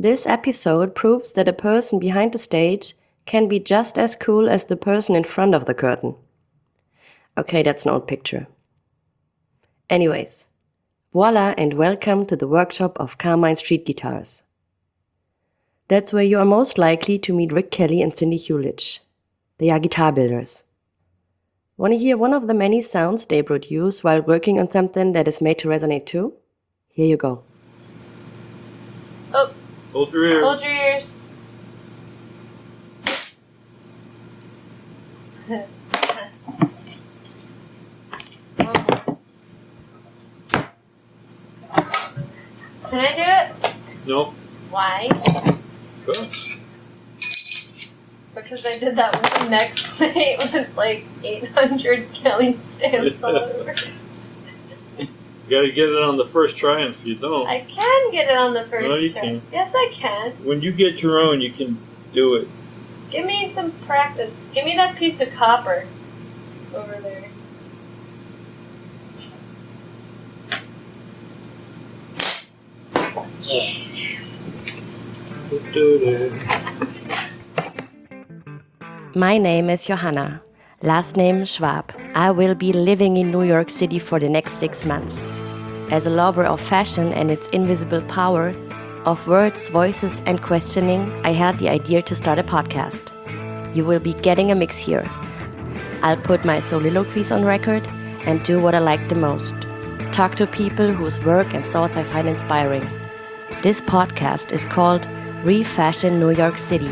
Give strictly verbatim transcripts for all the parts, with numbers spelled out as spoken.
This episode proves that a person behind the stage can be just as cool as the person in front of the curtain. Okay, that's an old picture. Anyways, voila and welcome to the workshop of Carmine Street Guitars. That's where you are most likely to meet Rick Kelly and Cindy Hulich. They are guitar builders. Want to hear one of the many sounds they produce while working on something that is made to resonate too? Here you go. Oh, Hold your ears. hold your ears. Can I do it? No. Why? Go. Because I did that with the neck plate with like eight hundred Kelly stamps all over it. You gotta get it on the first try, and if you don't, I can get it on the first No, you try. can't. Yes, I can. when you get your own, you can do it. Give me some practice. Give me that piece of copper over there. My name is Johanna, last name Schwab. I will be living in New York City for the next six months. As a lover of fashion and its invisible power, of words, voices, and questioning, I had the idea to start a podcast. You will be getting a mix here. I'll put my soliloquies on record and do what I like the most. Talk to people whose work and thoughts I find inspiring. This podcast is called Refashion New York City.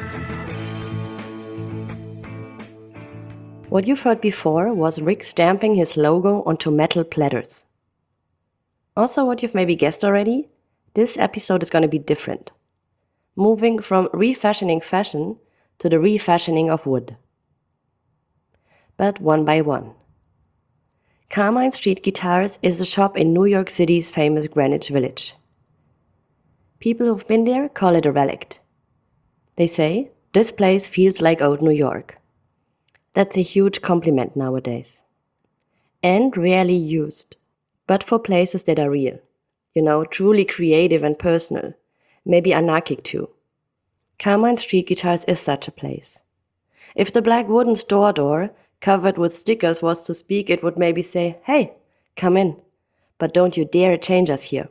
What you've heard before was Rick stamping his logo onto metal platters. Also, what you've maybe guessed already, this episode is going to be different. Moving from refashioning fashion to the refashioning of wood. But one by one. Carmine Street Guitars is a shop in New York City's famous Greenwich Village. People who've been there call it a relic. They say, this place feels like old New York. That's a huge compliment nowadays. And rarely used, but for places that are real. You know, truly creative and personal. Maybe anarchic too. Carmine Street Guitars is such a place. If the black wooden store door, covered with stickers, was to speak, it would maybe say, hey, come in, but don't you dare change us here.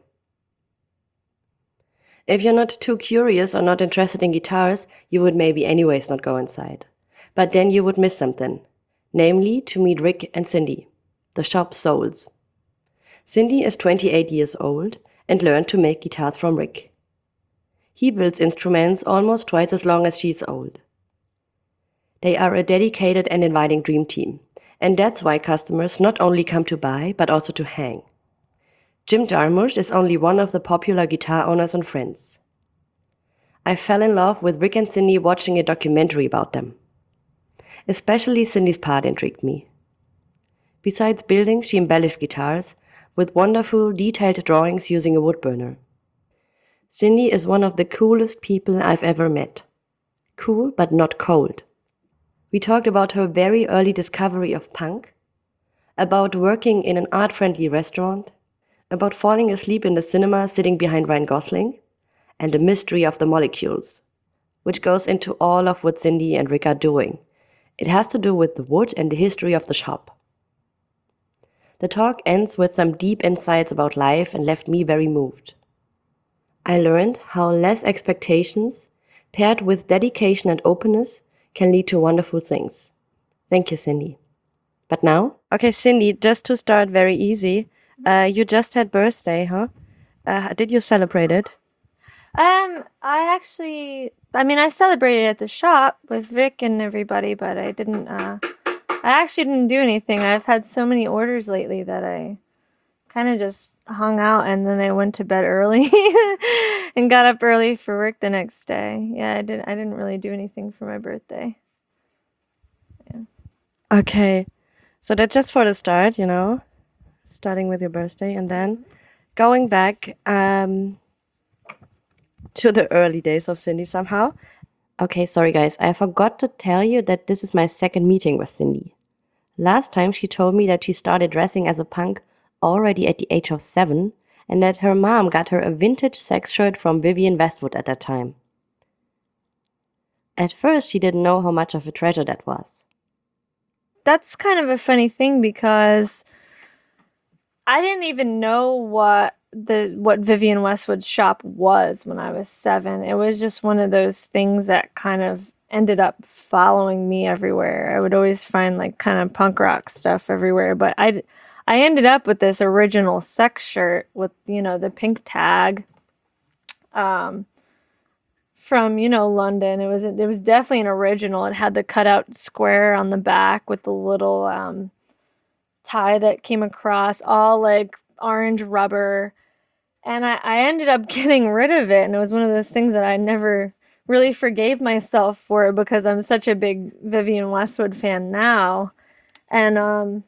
If you're not too curious or not interested in guitars, you would maybe anyways not go inside. But then you would miss something, namely to meet Rick and Cindy, the shop's souls. Cindy is twenty-eight years old and learned to make guitars from Rick. He builds instruments almost twice as long as she's old. They are a dedicated and inviting dream team, and that's why customers not only come to buy, but also to hang. Jim Jarmusch is only one of the popular guitar owners and friends. I fell in love with Rick and Cindy watching a documentary about them. Especially Cindy's part intrigued me. Besides building, she embellished guitars with wonderful, detailed drawings using a wood burner. Cindy is one of the coolest people I've ever met. Cool, but not cold. We talked about her very early discovery of punk, about working in an art-friendly restaurant, about falling asleep in the cinema sitting behind Ryan Gosling, and the mystery of the molecules, which goes into all of what Cindy and Rick are doing. It has to do with the wood and the history of the shop. The talk ends with some deep insights about life and left me very moved. I learned how less expectations, paired with dedication and openness, can lead to wonderful things. Thank you, Cindy. But now? Okay, Cindy, just to start very easy, uh, you just had birthday, huh? Uh, did you celebrate it? Um, I actually, I mean, I celebrated at the shop with Vic and everybody, but I didn't, uh, I actually didn't do anything. I've had so many orders lately that I kind of just hung out, and then I went to bed early and got up early for work the next day. Yeah, I didn't, I didn't really do anything for my birthday. Yeah. Okay, so that's just for the start, you know, starting with your birthday, and then going back, um... to the early days of Cindy somehow. Okay, sorry guys, I forgot to tell you that this is my second meeting with Cindy. Last time she told me that she started dressing as a punk already at the age of seven, and that her mom got her a vintage sex shirt from Vivienne Westwood at that time. At first, she didn't know how much of a treasure that was. That's kind of a funny thing because I didn't even know what the what Vivienne Westwood's shop was when I was seven. It was just one of those things that kind of ended up following me everywhere. I would always find like kind of punk rock stuff everywhere, but I I ended up with this original sex shirt with, you know, the pink tag um from, you know, London. It was it was definitely an original. It had the cutout square on the back with the little um tie that came across, all like orange rubber. And I, I ended up getting rid of it. And it was one of those things that I never really forgave myself for because I'm such a big Vivienne Westwood fan now. And um,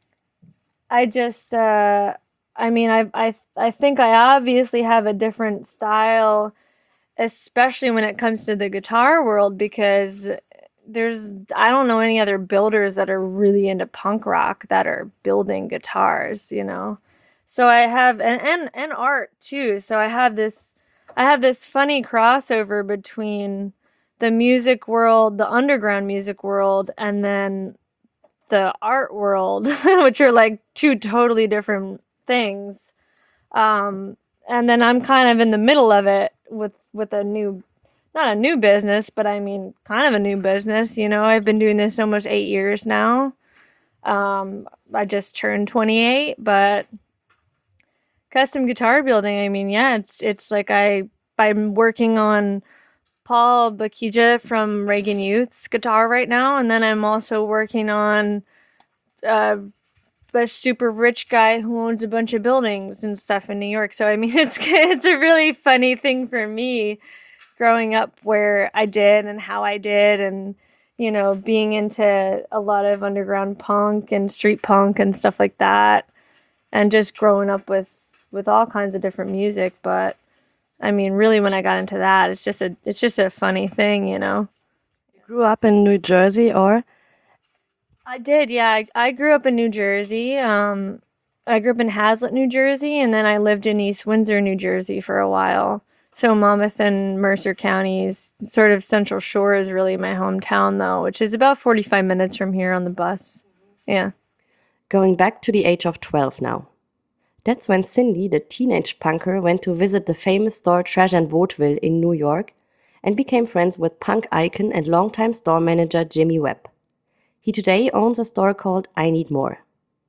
I just, uh, I mean, I, I, I think I obviously have a different style, especially when it comes to the guitar world, because there's, I don't know any other builders that are really into punk rock that are building guitars, you know? So I have, and, and, and art too. So I have this, I have this funny crossover between the music world, the underground music world, and then the art world, which are like two totally different things. Um, and then I'm kind of in the middle of it with, with a new, not a new business, but I mean, kind of a new business. You know, I've been doing this almost eight years now. Um, I just turned twenty-eight, but custom guitar building, I mean, yeah, it's, it's like I, I'm working on Paul Bakija from Reagan Youth's guitar right now. And then I'm also working on, uh, a super rich guy who owns a bunch of buildings and stuff in New York. So, I mean, it's, it's a really funny thing for me growing up where I did and how I did, and, you know, being into a lot of underground punk and street punk and stuff like that, and just growing up with, with all kinds of different music. But I mean, really, when I got into that, it's just a, it's just a funny thing, you know? You grew up in New Jersey, or? I did, yeah. I, I grew up in New Jersey. Um, I grew up in Hazlet, New Jersey, and then I lived in East Windsor, New Jersey for a while. So Monmouth and Mercer counties, sort of Central Shore is really my hometown, though, which is about forty-five minutes from here on the bus. Yeah. Going back to the age of twelve now. That's when Cindy, the teenage punker, went to visit the famous store Treasure and Vaudeville in New York and became friends with punk icon and longtime store manager Jimmy Webb. He today owns a store called I Need More.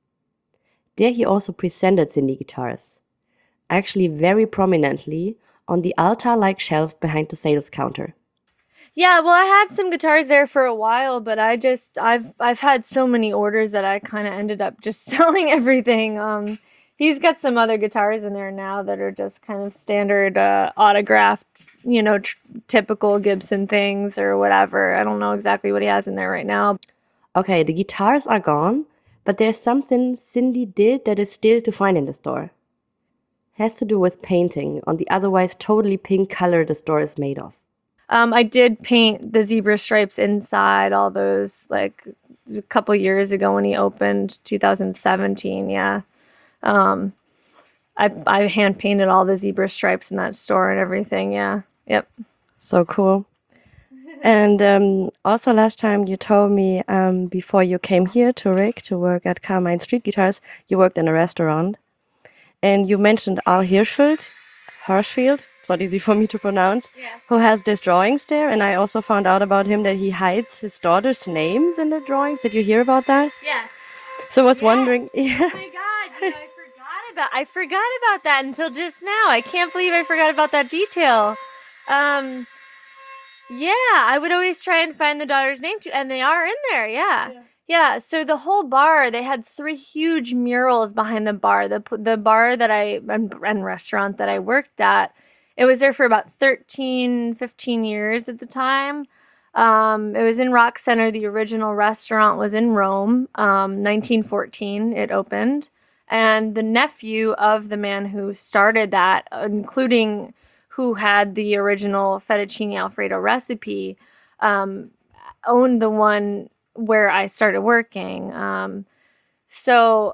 There he also presented Cindy guitars, actually very prominently on the altar-like shelf behind the sales counter. Yeah, well, I had some guitars there for a while, but I just I've I've had so many orders that I kind of ended up just selling everything. Um, he's got some other guitars in there now that are just kind of standard uh, autographed, you know, tr- typical Gibson things or whatever. I don't know exactly what he has in there right now. Okay, the guitars are gone, but there's something Cindy did that is still to find in the store. Has to do with painting on the otherwise totally pink color the store is made of. Um, I did paint the zebra stripes inside all those like a couple years ago when he opened, two thousand seventeen. Yeah, um, I I hand painted all the zebra stripes in that store and everything. Yeah, yep. So cool. And um, also last time you told me um, before you came here to Rick to work at Carmine Street Guitars, you worked in a restaurant. And you mentioned Al Hirschfeld, Hirschfeld, it's not easy for me to pronounce, Yes. who has these drawings there. And I also found out about him that he hides his daughter's names in the drawings. Did you hear about that? Yes. So I was Yes. wondering, Oh my God! You know, I forgot about I forgot about that until just now. I can't believe I forgot about that detail. Um, yeah, I would always try and find the daughter's name too, and they are in there. Yeah. yeah, yeah. So the whole bar, they had three huge murals behind the bar. The the bar that I and, and restaurant that I worked at, it was there for about thirteen, fifteen years at the time. Um, it was in Rock Center. The original restaurant was in Rome. Um, nineteen fourteen, it opened. And the nephew of the man who started that, including who had the original fettuccine Alfredo recipe, um, owned the one where I started working. Um, so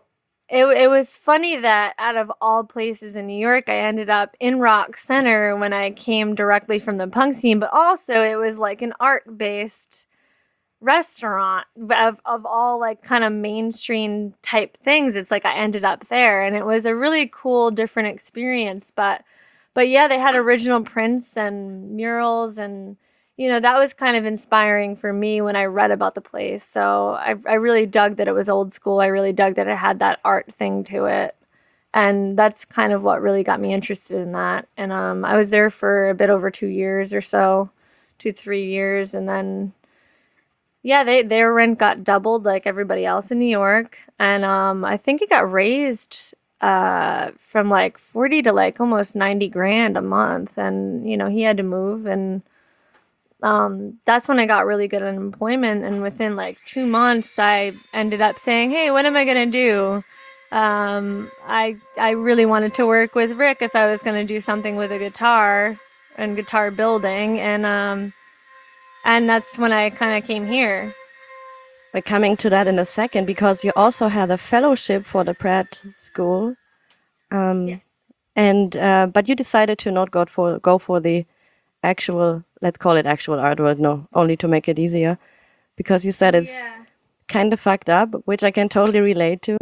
it it was funny that out of all places in New York, I ended up in Rock Center when I came directly from the punk scene, but also it was like an art-based restaurant of of all like kind of mainstream type things. It's like I ended up there, and it was a really cool, different experience. But but yeah, they had original prints and murals, and you know that was kind of inspiring for me when I read about the place. So I I really dug that it was old school. I really dug that it had that art thing to it. And that's kind of what really got me interested in that. And um, I was there for a bit over two years or so, two, three years. And then, yeah, they their rent got doubled like everybody else in New York. And um, I think it got raised uh, from like forty to like almost ninety grand a month. And, you know, he had to move. And um, that's when I got really good unemployment. And within like two months, I ended up saying, hey, what am I going to do? Um, I I really wanted to work with Rick if I was going to do something with a guitar and guitar building, and um, and that's when I kind of came here. We're coming to that in a second because you also had a fellowship for the Pratt School, um, Yes. and uh, but you decided to not go for go for the actual, let's call it actual art world, no, only to make it easier, because you said it's kind of fucked up, which I can totally relate to.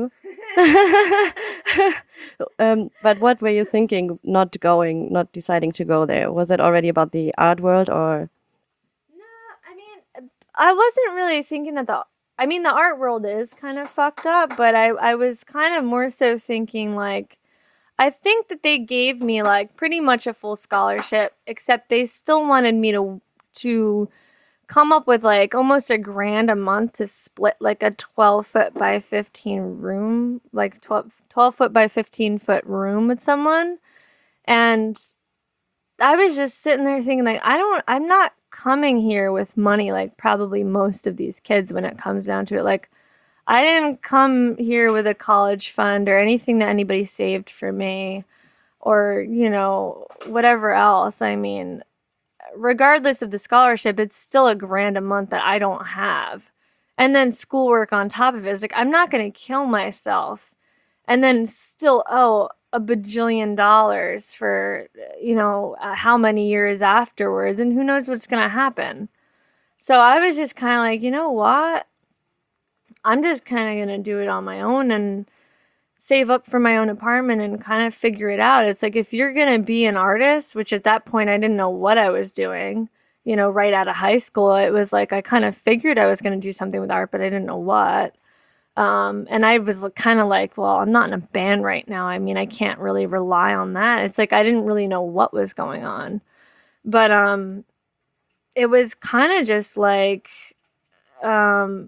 um, but what were you thinking not going, not deciding to go there? Was it already about the art world or? No, I mean, I wasn't really thinking that the, I mean, the art world is kind of fucked up, but I, I was kind of more so thinking like, I think that they gave me like pretty much a full scholarship, except they still wanted me to, to come up with like almost a grand a month to split like a twelve foot by fifteen room, like twelve, twelve foot by fifteen foot room with someone. And I was just sitting there thinking like, I don't, I'm not coming here with money like probably most of these kids when it comes down to it. Like, I didn't come here with a college fund or anything that anybody saved for me or, you know, whatever else. I mean, regardless of the scholarship, it's still a grand a month that I don't have. And then schoolwork on top of it. It's like, I'm not going to kill myself and then still owe a bajillion dollars for, you know, uh, how many years afterwards. And who knows what's going to happen. So I was just kind of like, you know what? I'm just kind of going to do it on my own and save up for my own apartment and kind of figure it out. It's like, if you're going to be an artist, which at that point I didn't know what I was doing, you know, right out of high school, it was like, I kind of figured I was going to do something with art, but I didn't know what. Um, and I was kind of like, well, I'm not in a band right now. I mean, I can't really rely on that. It's like, I didn't really know what was going on, but, um, it was kind of just like, um,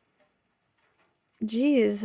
geez,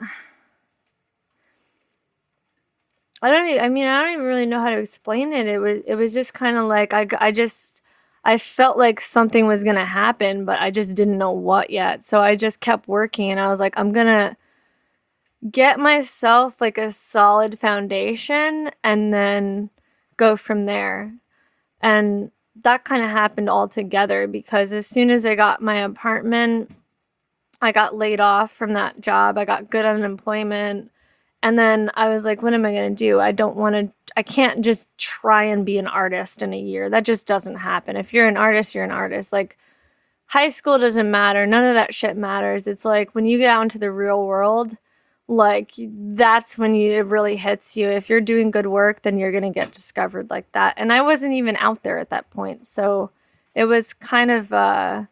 I don't even, I mean, I don't even really know how to explain it. It was, it was just kind of like, I, I just, I felt like something was going to happen, but I just didn't know what yet. So I just kept working and I was like, I'm going to get myself like a solid foundation and then go from there. And that kind of happened all together because as soon as I got my apartment, I got laid off from that job. I got good unemployment. And then I was like, what am I going to do? I don't want to, I can't just try and be an artist in a year. That just doesn't happen. If you're an artist, you're an artist. Like, high school doesn't matter. None of that shit matters. It's like when you get out into the real world, like, that's when you, it really hits you. If you're doing good work, then you're going to get discovered like that. And I wasn't even out there at that point. So it was kind of, uh,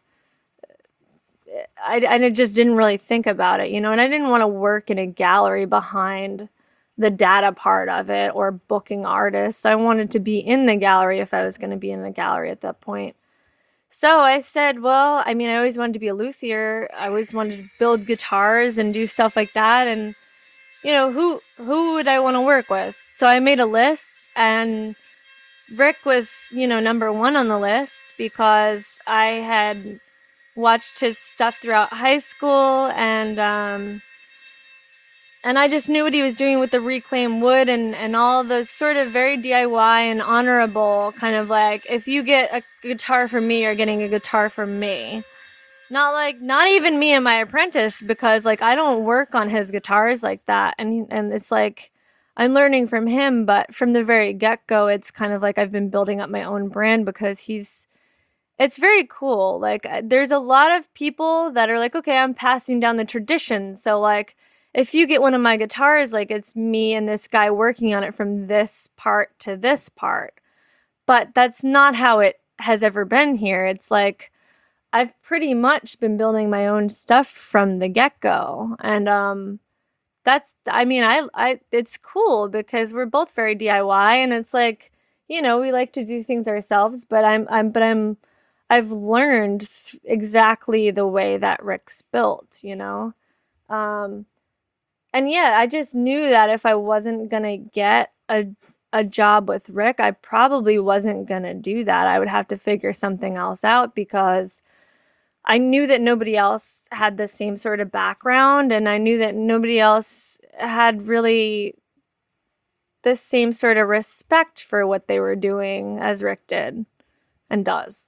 I, I just didn't really think about it, you know, and I didn't want to work in a gallery behind the data part of it or booking artists. I wanted to be in the gallery if I was going to be in the gallery at that point. So I said, well, I mean, I always wanted to be a luthier. I always wanted to build guitars and do stuff like that. And, you know, who, who would I want to work with? So I made a list and Rick was, you know, number one on the list because I had watched his stuff throughout high school and um, and I just knew what he was doing with the reclaimed wood and, and all the sort of very D I Y and honorable kind of like, if you get a guitar from me, you're getting a guitar from me. Not like not even me and my apprentice, because like I don't work on his guitars like that, and and it's like I'm learning from him, but from the very get-go it's kind of like I've been building up my own brand because he's it's very cool. Like uh, there's a lot of people that are like, okay, I'm passing down the tradition. So like if you get one of my guitars, like it's me and this guy working on it from this part to this part. But that's not how it has ever been here. It's like I've pretty much been building my own stuff from the get-go. And um that's I mean, I I it's cool because we're both very D I Y, and it's like, you know, we like to do things ourselves, but I'm I'm but I'm I've learned exactly the way that Rick's built, you know. Um and yeah, I just knew that if I wasn't going to get a a job with Rick, I probably wasn't going to do that. I would have to figure something else out because I knew that nobody else had the same sort of background, and I knew that nobody else had really the same sort of respect for what they were doing as Rick did and does.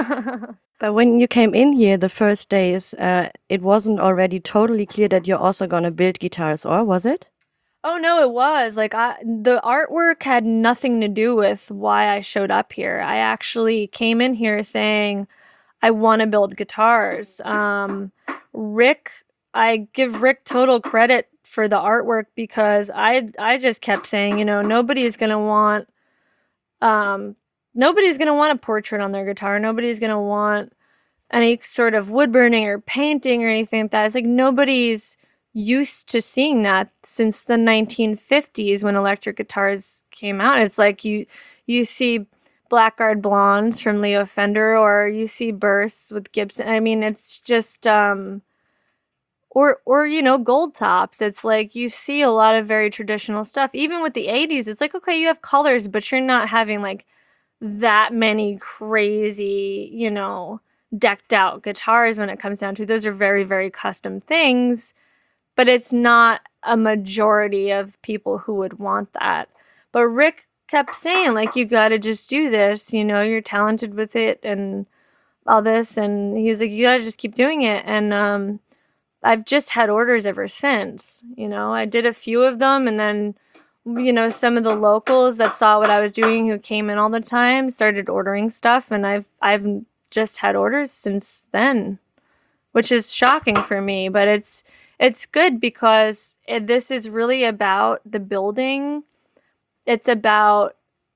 But when you came in here the first days, uh, it wasn't already totally clear that you're also gonna build guitars, or was it? Oh no, it was. Like I the artwork had nothing to do with why I showed up here. I actually came in here saying I want to build guitars. Um, Rick, I give Rick total credit for the artwork because I I just kept saying, you know, nobody's gonna want um nobody's gonna want a portrait on their guitar. Nobody's gonna want any sort of wood burning or painting or anything like that. It's like nobody's used to seeing that since the nineteen fifties when electric guitars came out. It's like you you see Blackguard Blondes from Leo Fender, or you see bursts with Gibson. I mean, it's just um or or you know, gold tops. It's like you see a lot of very traditional stuff. Even with the eighties, it's like, okay, you have colors, but you're not having like that many crazy, you know, decked out guitars when it comes down to. Those are very, very custom things, but it's not a majority of people who would want that. But Rick kept saying, like, you got to just do this, you know, you're talented with it and all this. And he was like, you got to just keep doing it. And um, I've just had orders ever since, you know. I did a few of them, and then, you know, some of the locals that saw what I was doing, who came in all the time, started ordering stuff, and I've I've just had orders since then, which is shocking for me, but it's it's good because it, this is really about the building. It's about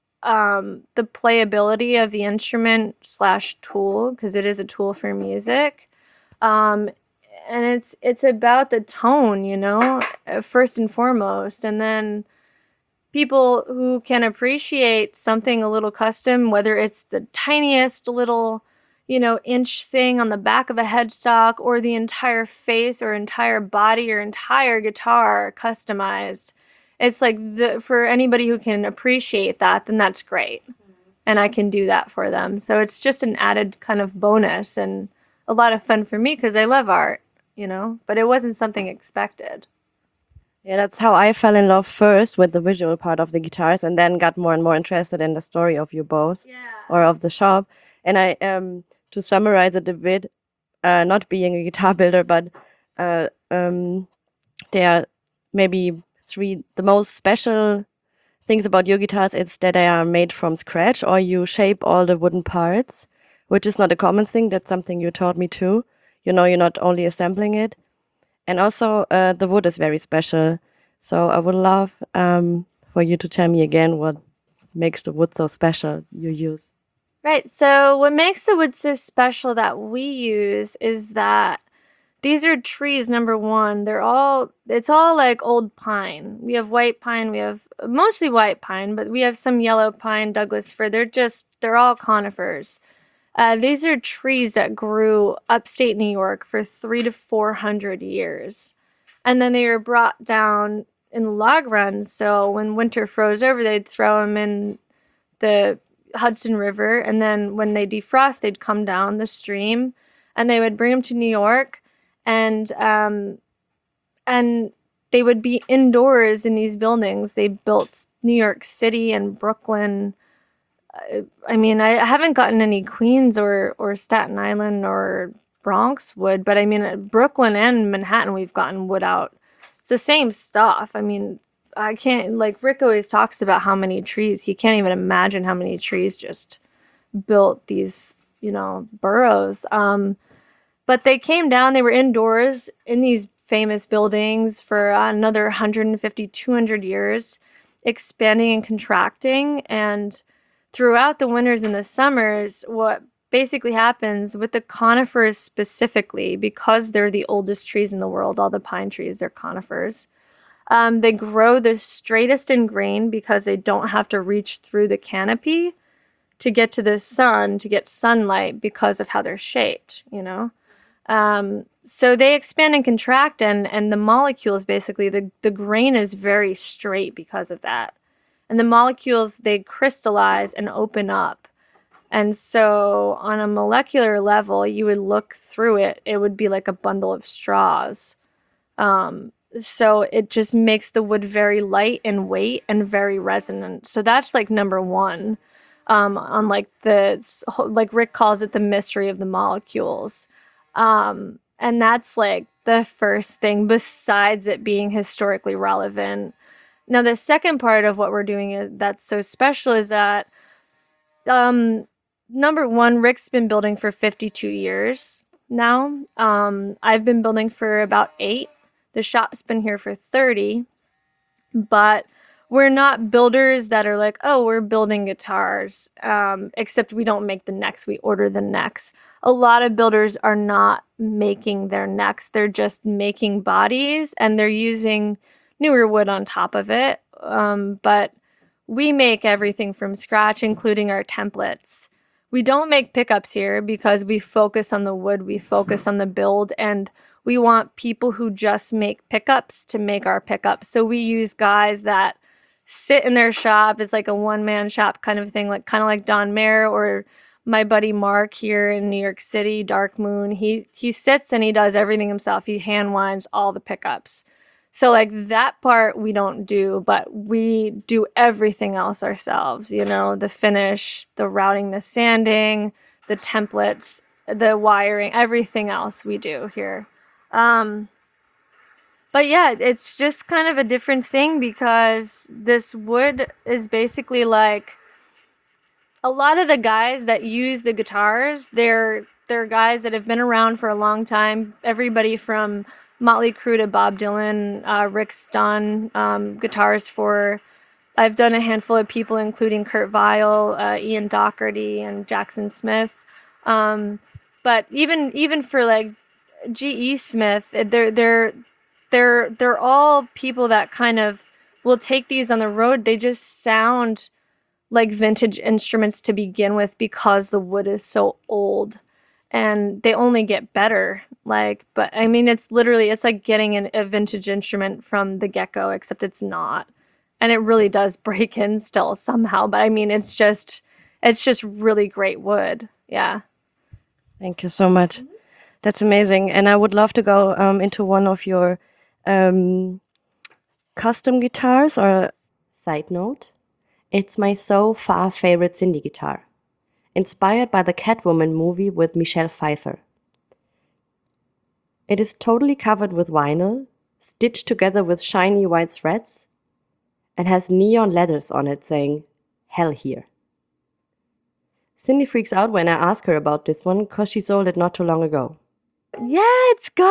um, the playability of the instrument slash tool, because it is a tool for music. Um, and it's it's about the tone, you know, first and foremost. And then people who can appreciate something a little custom, whether it's the tiniest little, you know, inch thing on the back of a headstock, or the entire face or entire body or entire guitar customized. It's like the, for anybody who can appreciate that, then that's great. And I can do that for them. So it's just an added kind of bonus and a lot of fun for me because I love art, you know, but it wasn't something expected. Yeah, that's how I fell in love first with the visual part of the guitars, and then got more and more interested in the story of you both, Yeah. or of the shop. And I, um, to summarize it a bit, uh, not being a guitar builder, but uh, um, there are maybe three, the most special things about your guitars is that they are made from scratch, or you shape all the wooden parts, which is not a common thing. That's something you taught me too. You know, you're not only assembling it. And also, uh, the wood is very special. So I would love um, for you to tell me again what makes the wood so special you use. Right. So what makes the wood so special that we use is that these are trees, number one. They're all, it's all like old pine. We have white pine. We have mostly white pine, but we have some yellow pine, Douglas fir. They're just, they're all conifers. Uh, these are trees that grew upstate New York for three to four hundred years. And then they were brought down in log runs. So when winter froze over, they'd throw them in the Hudson River. And then when they defrost, they'd come down the stream and they would bring them to New York. And um, and they would be indoors in these buildings. They built New York City and Brooklyn. I mean, I haven't gotten any Queens or, or Staten Island or Bronx wood, but I mean, at Brooklyn and Manhattan, we've gotten wood out. It's the same stuff. I mean, I can't, like, Rick always talks about how many trees, he can't even imagine how many trees just built these, you know, burrows. Um, but they came down, they were indoors in these famous buildings for another one hundred fifty, two hundred years, expanding and contracting. And throughout the winters and the summers, what basically happens with the conifers specifically, because they're the oldest trees in the world, all the pine trees, they're conifers. Um, they grow the straightest in grain because they don't have to reach through the canopy to get to the sun, to get sunlight, because of how they're shaped, you know? Um, so they expand and contract, and, and the molecules, basically, the, the grain is very straight because of that. And the molecules, they crystallize and open up. And so on a molecular level, you would look through it, it would be like a bundle of straws. Um, so it just makes the wood very light in weight and very resonant. So that's like number one, um, on like the, like Rick calls it, the mystery of the molecules. Um, and that's like the first thing, besides it being historically relevant. Now, the second part of what we're doing is, that's so special, is that, um, number one, Rick's been building for fifty-two years now. Um, I've been building for about eight. The shop's been here for thirty. But we're not builders that are like, oh, we're building guitars, um, except we don't make the necks, we order the necks. A lot of builders are not making their necks, they're just making bodies, and they're using newer wood on top of it. Um, but we make everything from scratch, including our templates. We don't make pickups here because we focus on the wood, we focus on the build, and we want people who just make pickups to make our pickups. So we use guys that sit in their shop. It's like a one-man shop kind of thing, like kind of like Don Mayer, or my buddy Mark here in New York City, Dark Moon. He he sits and he does everything himself. He hand winds all the pickups. So like that part we don't do, but we do everything else ourselves, you know, the finish, the routing, the sanding, the templates, the wiring, everything else we do here. Um, but yeah, it's just kind of a different thing, because this wood is basically like, a lot of the guys that use the guitars, they're they're guys that have been around for a long time. Everybody from Motley Crue to Bob Dylan, uh, Rick's done um, guitars for, I've done a handful of people, including Kurt Vile, uh, Ian Doherty, and Jackson Smith. Um, but even even for like G E Smith, they're they're they're they're all people that kind of will take these on the road. They just sound like vintage instruments to begin with, because the wood is so old, and they only get better. Like, but I mean, it's literally, it's like getting an, a vintage instrument from the get-go, except it's not. And it really does break in still somehow. But I mean, it's just, it's just really great wood. Yeah. Thank you so much. That's amazing. And I would love to go um, into one of your um, custom guitars. Or side note, it's my so far favorite Cindy guitar, inspired by the Catwoman movie with Michelle Pfeiffer. It is totally covered with vinyl, stitched together with shiny white threads, and has neon letters on it saying, "Hell here." Cindy freaks out when I ask her about this one, because she sold it not too long ago. Yeah, it's gone.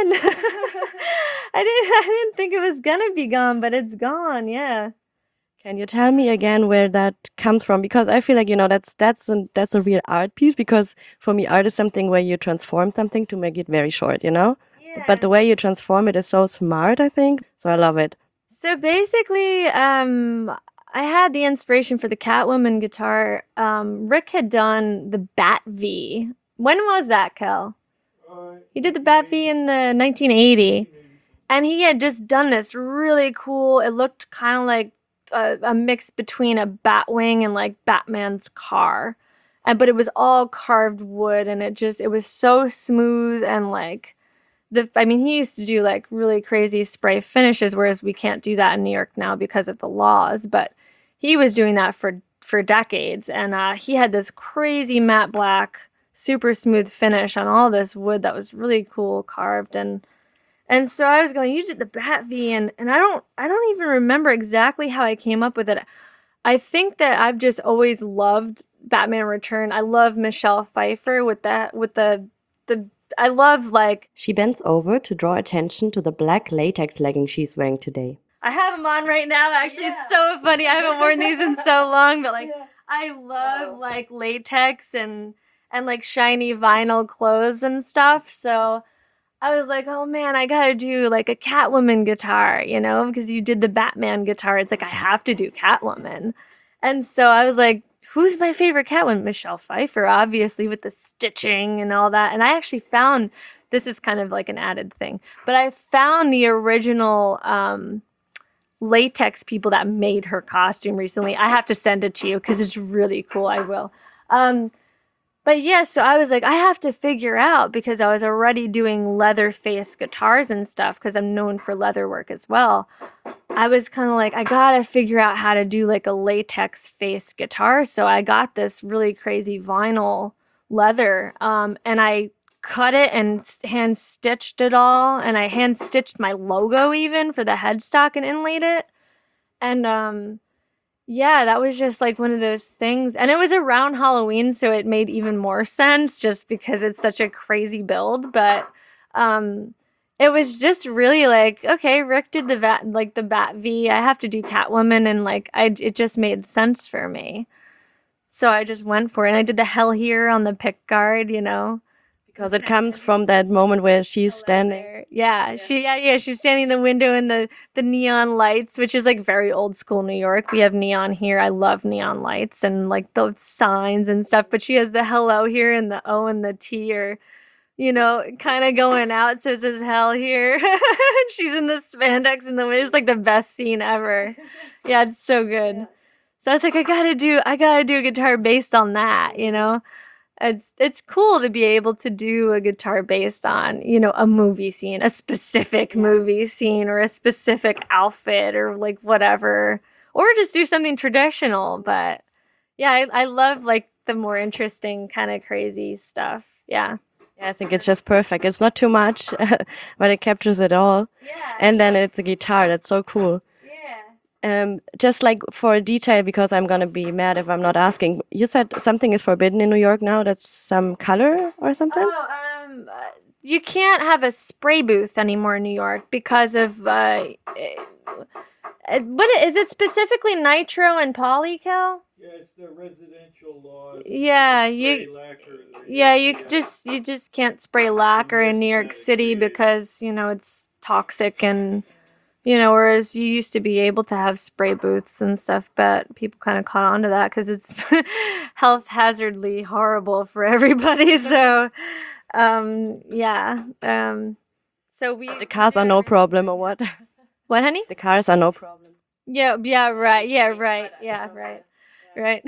I didn't I didn't think it was gonna be gone, but it's gone. Yeah. Can you tell me again where that comes from? Because I feel like, you know, that's that's a, that's a real art piece, because for me, art is something where you transform something to make it very short, you know? Yeah. But the way you transform it is so smart, I think. So I love it. So basically, um, I had the inspiration for the Catwoman guitar. Um, Rick had done the Bat V. When was that, Kel? Uh, He did the Bat V in the nineteen eighty. And he had just done this really cool, it looked kind of like a, a mix between a Batwing and like Batman's car. And, but it was all carved wood, and it just, it was so smooth, and like, the, I mean, he used to do like really crazy spray finishes, whereas we can't do that in New York now because of the laws. But he was doing that for, for decades. And uh, he had this crazy matte black super smooth finish on all this wood that was really cool carved. And and so I was going, you did the Bat V, and and I don't I don't even remember exactly how I came up with it. I think that I've just always loved Batman Return. I love Michelle Pfeiffer with that with the the I love like She bends over to draw attention to the black latex leggings she's wearing today. I have them on right now. Actually, it's so funny. I haven't worn these in so long, but like I love like latex and and like shiny vinyl clothes and stuff. So I was like, oh man, I gotta do like a Catwoman guitar, you know, because you did the Batman guitar. It's like I have to do Catwoman. And so I was like, who's my favorite Catwoman? Michelle Pfeiffer, obviously, with the stitching and all that. And I actually found, this is kind of like an added thing, but I found the original um, latex people that made her costume recently. I have to send it to you because it's really cool. I will. Um, But yeah, so I was like, I have to figure out, because I was already doing leather face guitars and stuff because I'm known for leather work as well. I was kind of like, I gotta figure out how to do like a latex face guitar. So I got this really crazy vinyl leather um, and I cut it and hand stitched it all. And I hand stitched my logo even for the headstock and inlaid it. And um, yeah, that was just like one of those things. And it was around Halloween, so it made even more sense just because it's such a crazy build. But um, it was just really like, okay, Rick did the Bat, like the Bat V. I have to do Catwoman, and like I, it just made sense for me. So I just went for it. And I did the Hell Here on the pick guard, you know. Because it comes from that moment where she's standing. Yeah, she yeah, yeah, she's standing in the window in the the neon lights, which is like very old school New York. We have neon here. I love neon lights and like those signs and stuff, but she has the hello here and the O and the T are, you know, kind of going out, so it says hell here. She's in the spandex in the window. It's like the best scene ever. Yeah, it's so good. So I was like, I gotta do I gotta do a guitar based on that, you know? It's it's cool to be able to do a guitar based on, you know, a movie scene, a specific movie scene, or a specific outfit, or like whatever, or just do something traditional. But yeah, I, I love like the more interesting kind of crazy stuff. Yeah. Yeah, I think it's just perfect. It's not too much, but it captures it all. Yeah. And then it's a guitar. That's so cool. Um, just like for a detail, because I'm gonna be mad if I'm not asking. You said something is forbidden in New York now. That's some color or something. Oh, um, uh, you can't have a spray booth anymore in New York because of uh, uh, what is it specifically? Nitro and poly, Cal? Yeah, it's the residential laws. Yeah, Spray you. lacquer. Yeah, you just you just can't spray lacquer in New York City because you know it's toxic and. You know, whereas you used to be able to have spray booths and stuff, but people kind of caught on to that because it's health hazardly horrible for everybody. So, um, yeah. Um, so we The cars are no problem, or what? What, honey? The cars are no problem. Yeah, yeah, right. Yeah, right. Yeah, right. Right.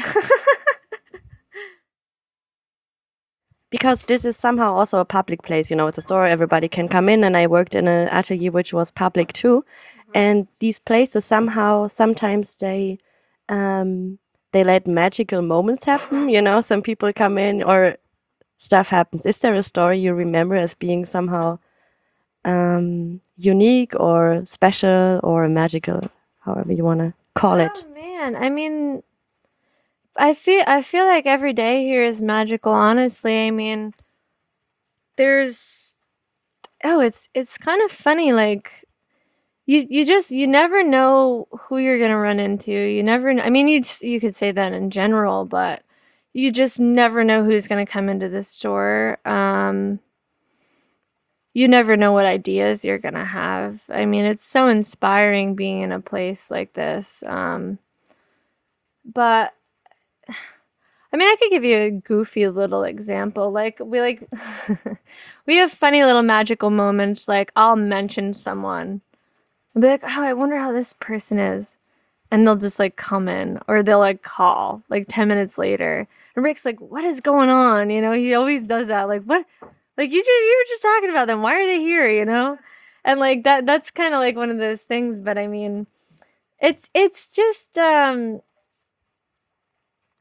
Because this is somehow also a public place, you know, it's a store, everybody can come in, and I worked in an atelier which was public too. Mm-hmm. And these places somehow, sometimes they, um, they let magical moments happen, you know, some people come in or stuff happens. Is there a story you remember as being somehow um, unique or special or magical, however you want to call it? Oh man, I mean, I feel I feel like every day here is magical, honestly. I mean, there's oh, it's it's kind of funny, like you you just you never know who you're going to run into. You never kn- I mean, you you could say that in general, but you just never know who's going to come into the store. Um you never know what ideas you're going to have. I mean, it's so inspiring being in a place like this. Um but I mean, I could give you a goofy little example. Like we like we have funny little magical moments. Like I'll mention someone and be like, "Oh, I wonder how this person is," and they'll just like come in, or they'll like call like ten minutes later, and Rick's like, "What is going on?" You know, he always does that. Like, what? Like you just, you were just talking about them. Why are they here? You know, and like that. That's kind of like one of those things. But I mean, it's it's just um.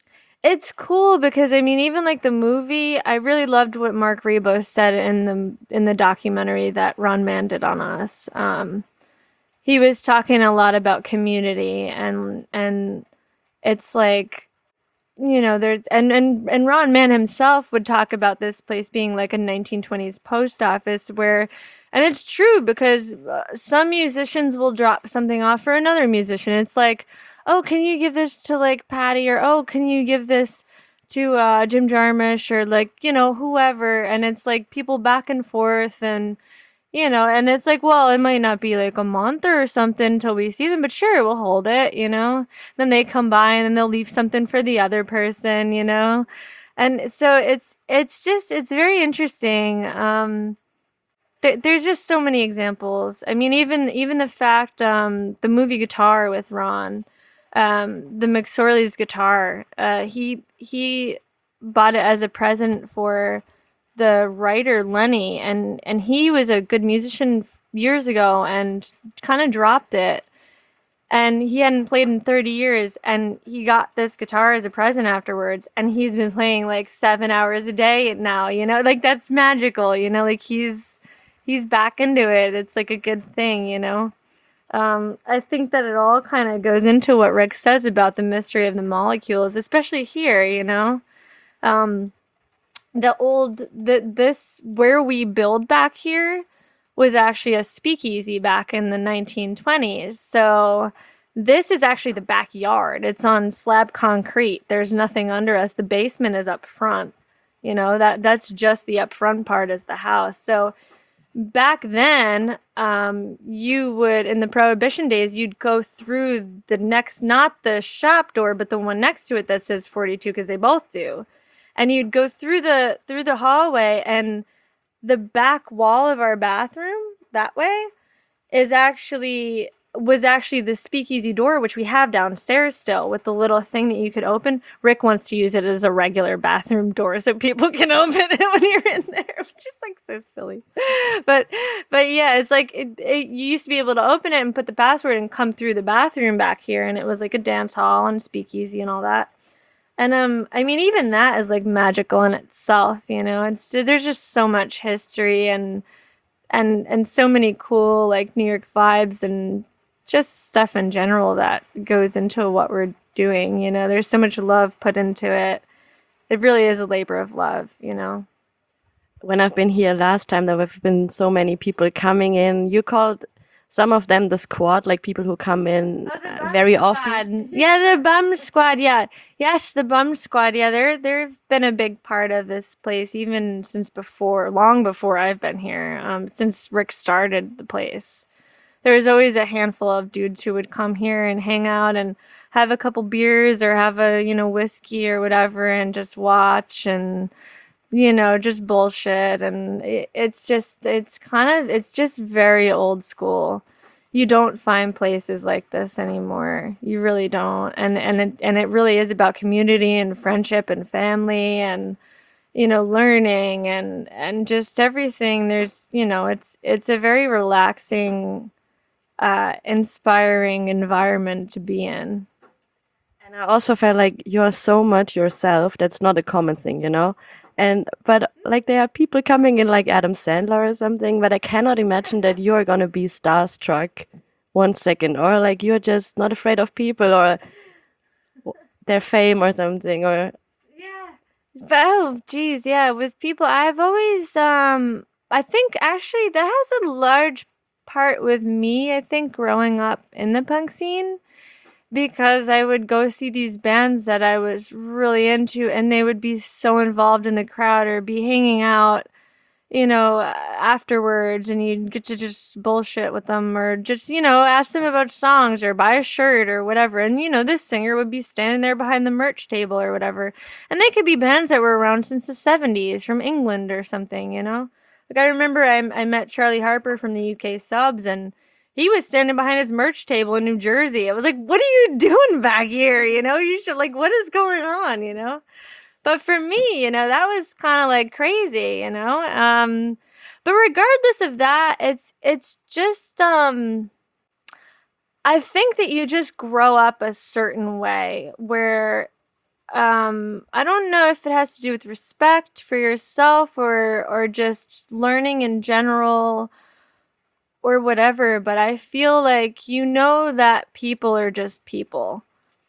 It's cool because I mean, even like the movie, I really loved what Mark Ribot said in the in the documentary that Ron Mann did on us. Um, he was talking a lot about community and and it's like, you know, there's and and and Ron Mann himself would talk about this place being like a nineteen twenties post office where, and it's true because uh, some musicians will drop something off for another musician. It's like, oh, can you give this to like Patty, or oh, can you give this to uh, Jim Jarmusch, or like, you know, whoever, and it's like people back and forth, and you know, and it's like, well, it might not be like a month or something till we see them, but sure, we'll hold it, you know? Then they come by and then they'll leave something for the other person, you know? And so it's it's just it's very interesting. Um there, there's just so many examples. I mean, even even the fact um the movie Guitar with Ron, um the McSorley's guitar, uh he he bought it as a present for the writer Lenny, and and he was a good musician years ago and kind of dropped it, and he hadn't played in thirty years, and he got this guitar as a present afterwards, and he's been playing like seven hours a day now, you know, like that's magical, you know, like he's he's back into it. It's like a good thing, you know. um, I think that it all kind of goes into what Rick says about the mystery of the molecules, especially here, you know. um, the old the this where we build back here was actually a speakeasy back in the nineteen twenties. So this is actually the backyard. It's on slab concrete. There's nothing under us. The basement is up front. You know, that that's just the up front part is the house. So back then, um, you would, in the Prohibition days, you'd go through the next, not the shop door, but the one next to it that says forty-two, because they both do. And you'd go through the through the hallway, and the back wall of our bathroom that way is actually was actually the speakeasy door, which we have downstairs still, with the little thing that you could open. Rick wants to use it as a regular bathroom door so people can open it when you're in there, which is like so silly. But but yeah, it's like it, it, you used to be able to open it and put the password and come through the bathroom back here, and it was like a dance hall and speakeasy and all that. And um, I mean, even that is like magical in itself, you know. It's there's just so much history and and and so many cool like New York vibes and just stuff in general that goes into what we're doing, you know. There's so much love put into it. It really is a labor of love, you know. When I've been here last time, there have been so many people coming in. You called some of them the squad, like people who come in Oh, the uh, bum very squad. often. Yeah, the bum squad. Yeah, yes, the bum squad. Yeah, they're they've been a big part of this place even since before, long before I've been here. Um, since Rick started the place, there was always a handful of dudes who would come here and hang out and have a couple beers or have a you know whiskey or whatever and just watch and you know just bullshit, and it, it's just it's kind of it's just very old school. You don't find places like this anymore. You really don't. And and it, and it really is about community and friendship and family and you know learning and and just everything. There's you know it's it's a very relaxing, uh, inspiring environment to be in. And I also felt like you're so much yourself. That's not a common thing, you know? And but like there are people coming in like Adam Sandler or something, but I cannot imagine that you're gonna be starstruck one second, or like you're just not afraid of people or their fame or something, or Yeah. But, oh, geez, yeah. With people, I've always, um, I think actually that has a large part with me. I think growing up in the punk scene, because I would go see these bands that I was really into, and they would be so involved in the crowd or be hanging out, you know, afterwards, and you'd get to just bullshit with them or just, you know, ask them about songs or buy a shirt or whatever. And, you know, this singer would be standing there behind the merch table or whatever. And they could be bands that were around since the seventies from England or something, you know? Like, I remember I, I met Charlie Harper from the U K Subs, and he was standing behind his merch table in New Jersey. I was like, what are you doing back here? You know, you should, like, what is going on, you know? But for me, you know, that was kind of like crazy, you know? Um, but regardless of that, it's, it's just, um, I think that you just grow up a certain way where um, I don't know if it has to do with respect for yourself or or just learning in general or whatever, but I feel like you know that people are just people.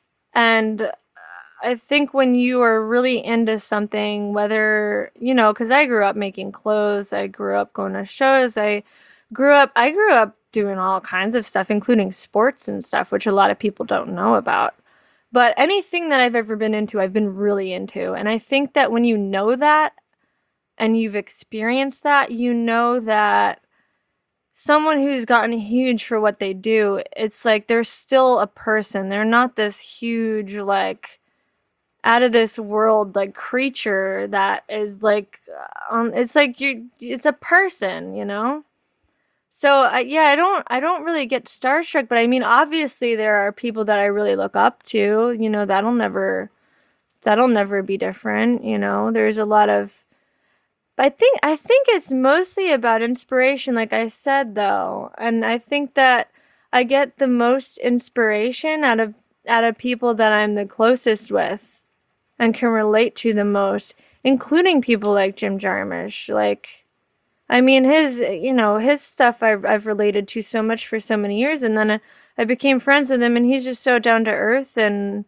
And I think when you are really into something, whether, you know, because I grew up making clothes, I grew up going to shows, I grew up, I grew up doing all kinds of stuff, including sports and stuff, which a lot of people don't know about. But anything that I've ever been into, I've been really into. And I think that when you know that and you've experienced that, you know that someone who's gotten huge for what they do, it's like they're still a person. They're not this huge, like, out of this world, like, creature that is like, um, it's like you, it's a person, you know? So I, yeah, I don't, I don't really get starstruck, but I mean, obviously there are people that I really look up to, you know, that'll never, that'll never be different, you know? There's a lot of, but I think, I think it's mostly about inspiration, like I said, though. And I think that I get the most inspiration out of, out of people that I'm the closest with and can relate to the most, including people like Jim Jarmusch. Like, I mean, his, you know, his stuff I've, I've related to so much for so many years, and then I, I became friends with him, and he's just so down to earth, and,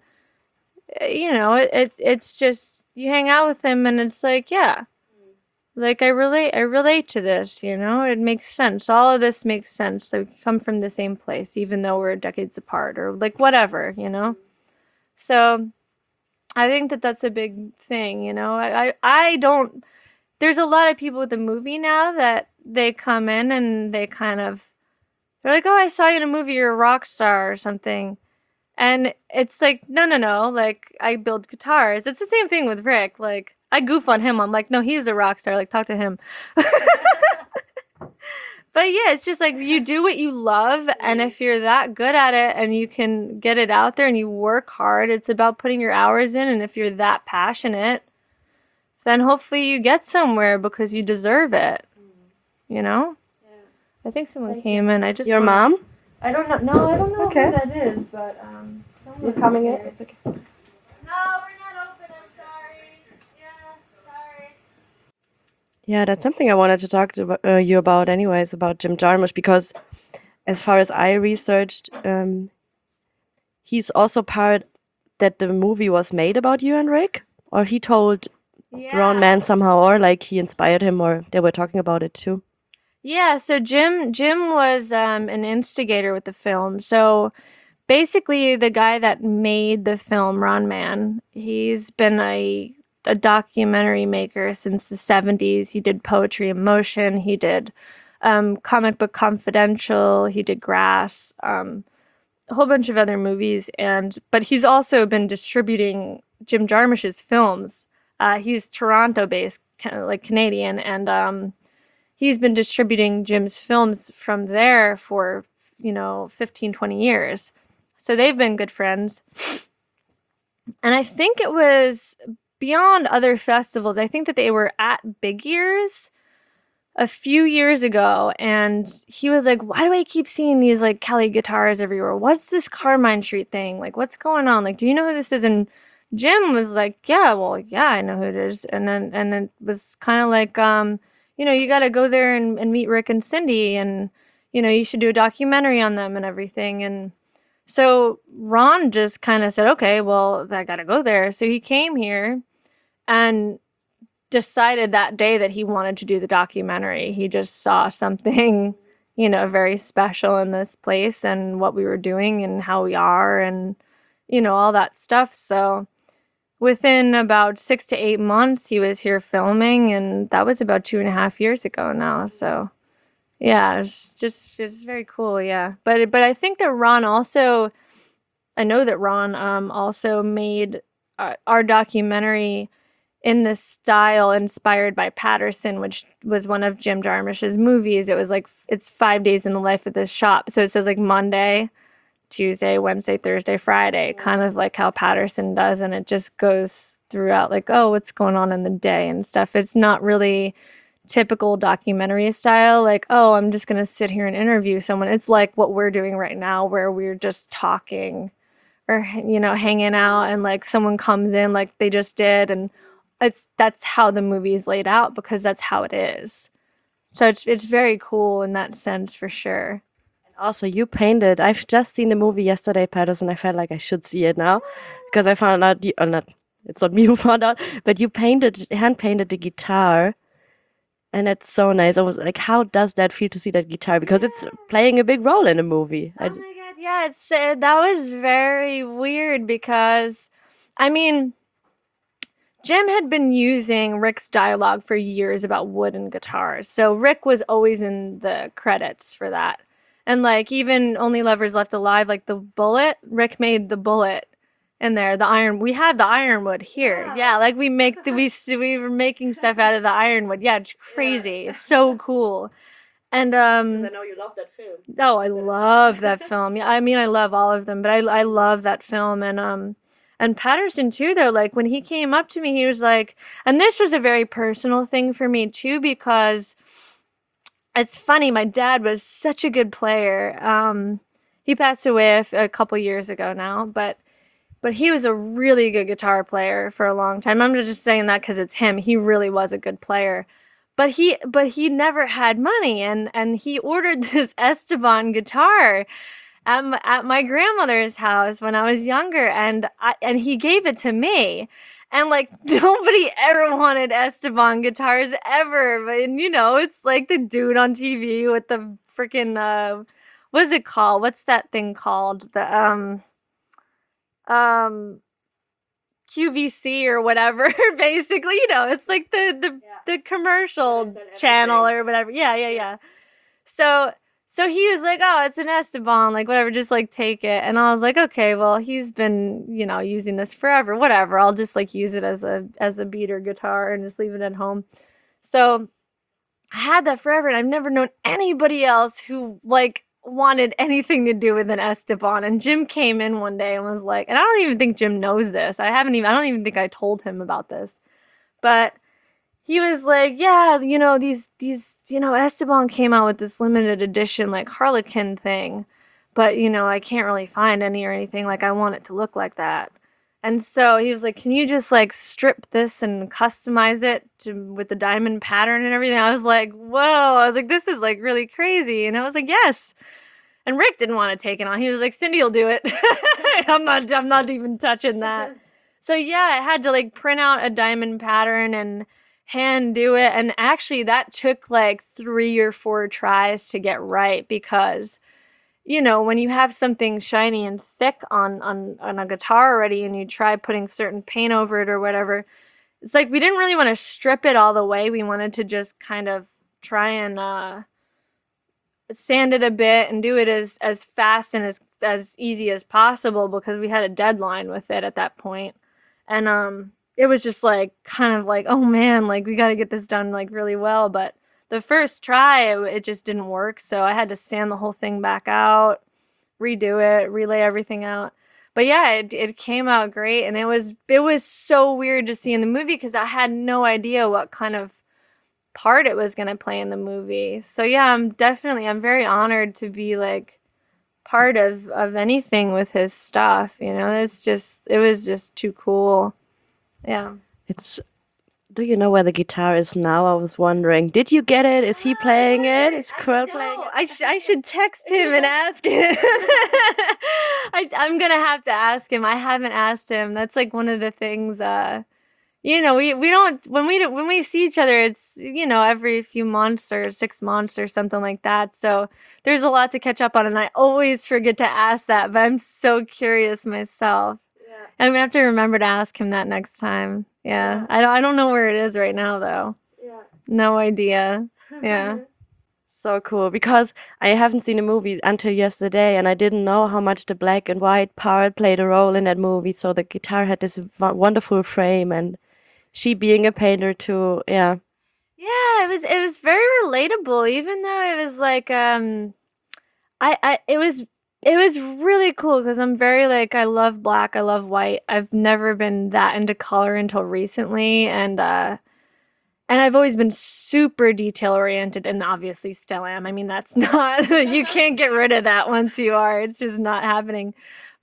you know, it, it it's just, you hang out with him, and it's like, yeah, like, I relate, I relate to this, you know, it makes sense, all of this makes sense, that we come from the same place, even though we're decades apart, or, like, whatever, you know, so, I think that that's a big thing, you know, I, I, I don't, there's a lot of people with the movie now that they come in and they kind of, they're like, oh, I saw you in a movie, you're a rock star or something. And it's like, no, no, no, like, I build guitars. It's the same thing with Rick. Like, I goof on him. I'm like, no, he's a rock star. Like, talk to him. But yeah, it's just like, you do what you love. And if you're that good at it and you can get it out there and you work hard, it's about putting your hours in. And if you're that passionate, then hopefully you get somewhere because you deserve it. You know? Yeah. I think someone came in. I just Your wanna- mom? I don't know. No, I don't know Okay. who that is, but um, You're someone coming here. in? Okay. No, we're not open. I'm sorry. Yeah, sorry. Yeah, that's something I wanted to talk to uh, you about, anyways, about Jim Jarmusch, because as far as I researched, um, he's also part that the movie was made about you and Rick, or he told Yeah. Ron Mann somehow, or like he inspired him, or they were talking about it too. Yeah, so Jim Jim was um, an instigator with the film. So basically, the guy that made the film, Ron Mann, he's been a a documentary maker since the seventies. He did Poetry in Motion. He did um, Comic Book Confidential. He did Grass. Um, a whole bunch of other movies, and but he's also been distributing Jim Jarmusch's films. Uh, he's Toronto-based, kind of like Canadian, and um, he's been distributing Jim's films from there for, you know, fifteen, twenty years. So they've been good friends. And I think it was beyond other festivals. I think that they were at Big Ears a few years ago, and he was like, why do I keep seeing these like Kelly guitars everywhere? What's this Carmine Street thing? Like, what's going on? Like, do you know who this is? And Jim was like, yeah, well, yeah, I know who it is. And then, and it was kind of like, um, you know, you got to go there and, and meet Rick and Cindy, and, you know, you should do a documentary on them and everything. And so Ron just kind of said, okay, well, I got to go there. So he came here and decided that day that he wanted to do the documentary. He just saw something, you know, very special in this place and what we were doing and how we are and, you know, all that stuff. So within about six to eight months, he was here filming, and that was about two and a half years ago now. So yeah, it's just, it's very cool. Yeah. But, but I think that Ron also, I know that Ron um, also made uh, our documentary in this style inspired by Patterson, which was one of Jim Jarmusch's movies. It was like, it's five days in the life of this shop. So it says like Monday, Tuesday, Wednesday, Thursday, Friday, kind of like how Patterson does. And it just goes throughout like, oh, what's going on in the day and stuff. It's not really typical documentary style. Like, oh, I'm just going to sit here and interview someone. It's like what we're doing right now, where we're just talking or you know, hanging out, and like someone comes in like they just did, and it's that's how the movie is laid out because that's how it is. So it's it's very cool in that sense for sure. Also, you painted. I've just seen the movie yesterday, Patterson. I felt like I should see it now because I found out. You, uh, not, it's not me who found out, but you painted, hand painted the guitar, and it's so nice. I was like, how does that feel to see that guitar? Because it's playing a big role in the movie. I, Oh my god, yeah, it's uh, that was very weird because, I mean, Jim had been using Rick's dialogue for years about wood and guitars, so Rick was always in the credits for that. And like even Only Lovers Left Alive, like the bullet, Rick made the bullet in there. The iron, we have the ironwood here. Yeah, yeah like we make the we we were making stuff out of the ironwood. Yeah, it's crazy. It's so cool. And um I know you love that film. Oh, I love that film. Yeah, I mean I love all of them, but I I love that film. And um and Patterson too though, like when he came up to me, he was like, and this was a very personal thing for me too, because it's funny, my dad was such a good player. Um he passed away a, f- a couple years ago now, but but he was a really good guitar player for a long time. I'm just saying that because it's him. He really was a good player. But he but he never had money, and and he ordered this Esteban guitar at my, at my grandmother's house when I was younger, and I and he gave it to me. And like nobody ever wanted Esteban guitars ever, but you know, it's like the dude on T V with the freaking uh what's it called? What's that thing called? The um um Q V C or whatever. Basically, you know, it's like the the, Yeah. the commercial channel or whatever. Yeah, yeah, yeah. So so he was like, "Oh, it's an Esteban, like whatever, just like take it." And I was like, "Okay, well, he's been, you know, using this forever. Whatever. I'll just like use it as a as a beater guitar and just leave it at home." So I had that forever, and I've never known anybody else who like wanted anything to do with an Esteban. And Jim came in one day and was like, and I don't even think Jim knows this. I haven't even I don't even think I told him about this. But he was like, yeah, you know, these, these, you know, Esteban came out with this limited edition, like, Harlequin thing. But, you know, I can't really find any or anything. Like, I want it to look like that. And so he was like, can you just, like, strip this and customize it to with the diamond pattern and everything? I was like, whoa. I was like, this is, like, really crazy. And I was like, yes. And Rick didn't want to take it on. He was like, Cindy will do it. I'm not, I'm not even touching that. So, yeah, I had to, like, print out a diamond pattern and hand do it, and actually that took like three or four tries to get right, because you know when you have something shiny and thick on on on a guitar already and you try putting certain paint over it or whatever, it's like we didn't really want to strip it all the way. We wanted to just kind of try and uh sand it a bit and do it as as fast and as as easy as possible, because we had a deadline with it at that point. And um it was just like kind of like, oh man, like we got to get this done like really well. But the first try, it, it just didn't work. So I had to sand the whole thing back out, redo it, relay everything out. But yeah, it, it came out great. And it was, it was so weird to see in the movie because I had no idea what kind of part it was going to play in the movie. So yeah, I'm definitely, I'm very honored to be like part of, of anything with his stuff. You know, it's just, it was just too cool. Yeah. It's. Do you know where the guitar is now? I was wondering. Did you get it? Is he playing it? Is Quill playing it? I, sh- I should text him and ask him. I, I'm going to have to ask him. I haven't asked him. That's like one of the things, uh, you know, we, we don't, when we, when we see each other, it's, you know, every few months or six months or something like that. So there's a lot to catch up on. And I always forget to ask that, but I'm so curious myself. I'm gonna have to remember to ask him that next time. Yeah. yeah. I don't I don't know where it is right now though. Yeah. No idea. Yeah. So cool, because I haven't seen a movie until yesterday, and I didn't know how much the black and white part played a role in that movie. So the guitar had this wonderful frame, and she being a painter too. Yeah. Yeah, it was it was very relatable, even though it was like um I I it was It was really cool because I'm very like, I love black, I love white. I've never been that into color until recently, and uh, and I've always been super detail oriented, and obviously still am. I mean, that's not, you can't get rid of that once you are. It's just not happening.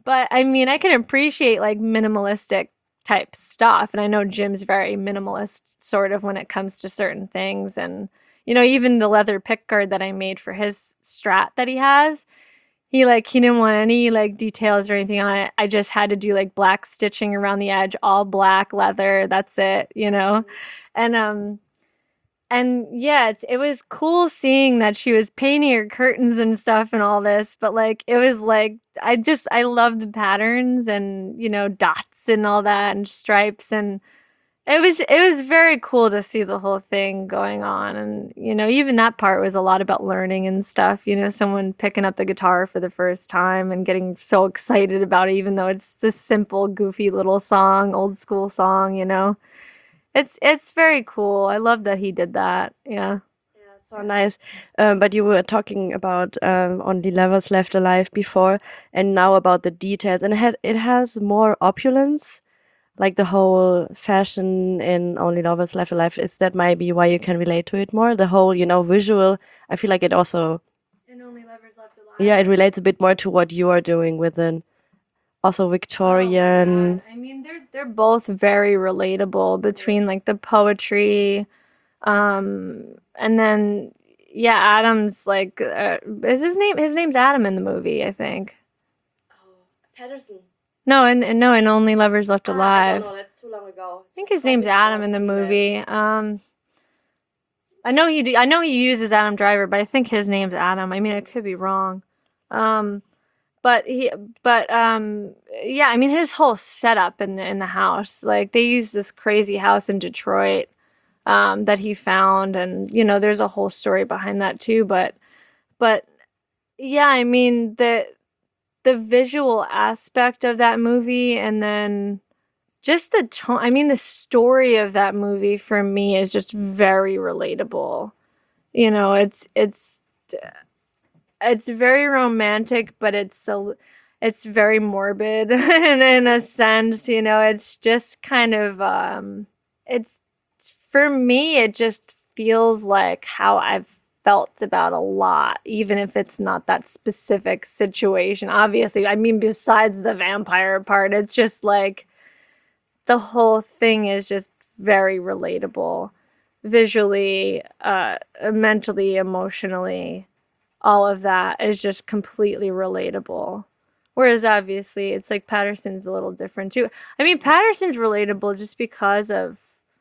But I mean, I can appreciate like minimalistic type stuff. And I know Jim's very minimalist sort of when it comes to certain things. And, you know, even the leather pickguard that I made for his Strat that he has, he like, he didn't want any like details or anything on it. I just had to do like black stitching around the edge, all black leather. That's it, you know? And, um, and yeah, it's, it was cool seeing that she was painting her curtains and stuff and all this, but like, it was like, I just, I love the patterns and, you know, dots and all that and stripes. And it was, it was very cool to see the whole thing going on. And, you know, even that part was a lot about learning and stuff, you know, someone picking up the guitar for the first time and getting so excited about it, even though it's this simple, goofy little song, old school song, you know. It's it's very cool. I love that he did that. Yeah. Yeah, so nice. Um, but you were talking about um, Only Lovers Left Alive before, and now about the details. And it had it has more opulence, like the whole fashion in Only Lovers Left Alive. Is that maybe why you can relate to it more? The whole, you know, visual. I feel like it also, And Only Lovers Left Alive. yeah, it relates a bit more to what you are doing with an also Oh my Victorian. God. I mean, they're they're both very relatable between like the poetry, um, and then yeah, Adam's like uh, is his name? His name's Adam in the movie, I think. Oh, Patterson. No, and and no, and Only Lovers Left Ah, I don't Alive. know. That's too long ago. I think his Probably name's should Adam have in the seen that. movie. Um, I know he d- I know he uses Adam Driver, but I think his name's Adam. I mean, I could be wrong. Um, but he, but um, yeah, I mean, his whole setup in the in the house, like they use this crazy house in Detroit, um, that he found, and you know, there's a whole story behind that too. But, but yeah, I mean the the visual aspect of that movie, and then just the tone. I mean, the story of that movie for me is just very relatable. You know, it's it's it's very romantic, but it's a, it's very morbid in, in a sense, you know, it's just kind of, um, it's, for me, it just feels like how I've felt about a lot, even if it's not that specific situation. Obviously, I mean, besides the vampire part, it's just like the whole thing is just very relatable visually, uh, mentally, emotionally. All of that is just completely relatable. Whereas obviously it's like Patterson's a little different too. I mean, Patterson's relatable just because of,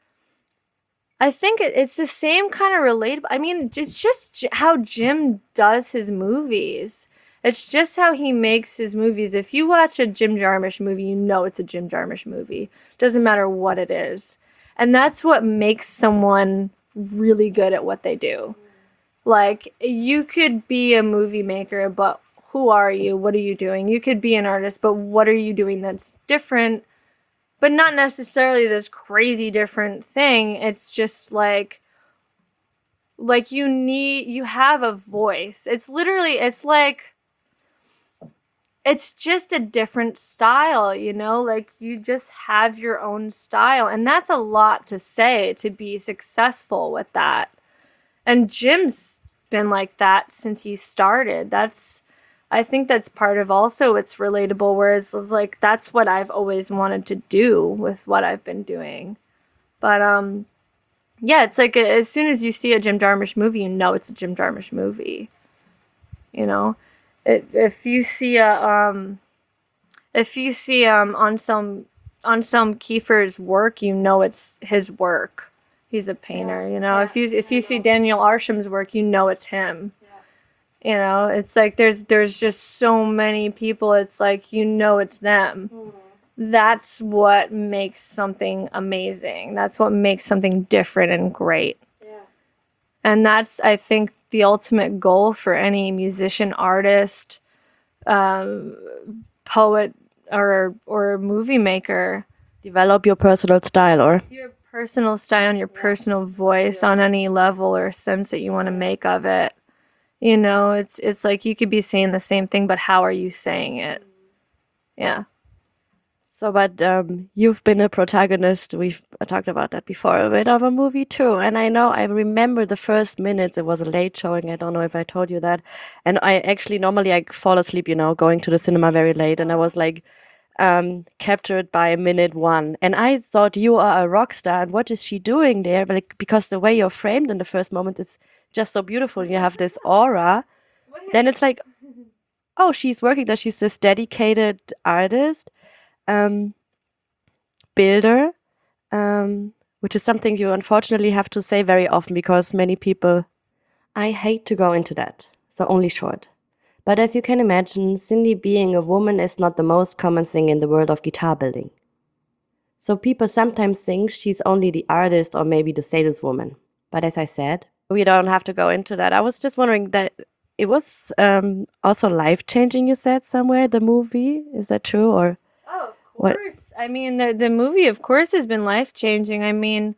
I think it, it's the same kind of relatable. I mean, it's just j- how Jim does his movies. It's just how he makes his movies. If you watch a Jim Jarmusch movie, you know it's a Jim Jarmusch movie. Doesn't matter what it is. And that's what makes someone really good at what they do. Like, you could be a movie maker, but who are you? What are you doing? You could be an artist, but what are you doing that's different? But not necessarily this crazy different thing. It's just like, like you need, you have a voice. It's literally, it's like, it's just a different style, you know? Like, you just have your own style. And that's a lot to say to be successful with that. And Jim's been like that since he started. That's, I think that's part of also it's relatable, whereas like that's what I've always wanted to do with what I've been doing. But um, yeah, it's like as soon as you see a Jim Jarmusch movie, you know it's a Jim Jarmusch movie. You know, it, if you see a um, if you see um Anselm Anselm Kiefer's work, you know it's his work. He's a painter, you know. Yeah, If you if I you see know. Daniel Arsham's work, you know it's him. You know, it's like there's there's just so many people. It's like you know it's them. That's what makes something amazing. That's what makes something different and great. Yeah. And that's, I think, the ultimate goal for any musician, artist, um, poet, or or movie maker. Develop your personal style, or Your personal style and your personal voice on any level or sense that you want to make of it. You know, it's it's like you could be saying the same thing, but how are you saying it? Yeah. So, but um, you've been a protagonist. We've talked about that before, a bit of a movie too. And I know I remember the first minutes. It was a late showing. I don't know if I told you that. And I actually normally I fall asleep, you know, going to the cinema very late. And I was like um, captured by minute one. And I thought you are a rock star. And what is she doing there? But like, because the way you're framed in the first moment is just so beautiful. You have this aura. Then it's like, oh, she's working there. She's this dedicated artist. Um, builder, um, which is something you unfortunately have to say very often because many people. I hate to go into that, so only short. But as you can imagine, Cindy being a woman is not the most common thing in the world of guitar building. So people sometimes think she's only the artist or maybe the saleswoman. But as I said, we don't have to go into that. I was just wondering that it was um, also life-changing, you said somewhere, the movie. Is that true or? Oh, of What- course. I mean, the the movie, of course, has been life changing. I mean,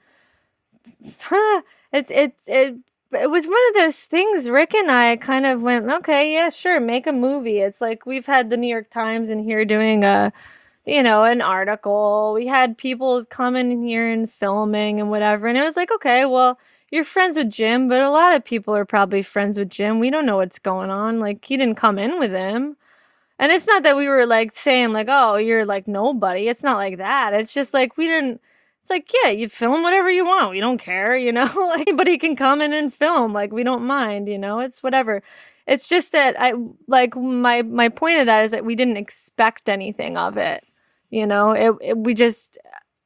huh, it's it's it. It was one of those things. Rick and I kind of went, okay, yeah, sure, make a movie. It's like we've had the New York Times in here doing a, you know, an article. We had people coming in here and filming and whatever. And it was like, okay, well, you're friends with Jim, but a lot of people are probably friends with Jim. We don't know what's going on. Like, he didn't come in with him. And it's not that we were like saying like, oh, you're like nobody. It's not like that. It's just like we didn't. It's like, yeah, you film whatever you want. We don't care, you know. Like, anybody can come in and film. Like, we don't mind, you know. It's whatever. It's just that I like my my point of that is that we didn't expect anything of it, you know. It, it we just,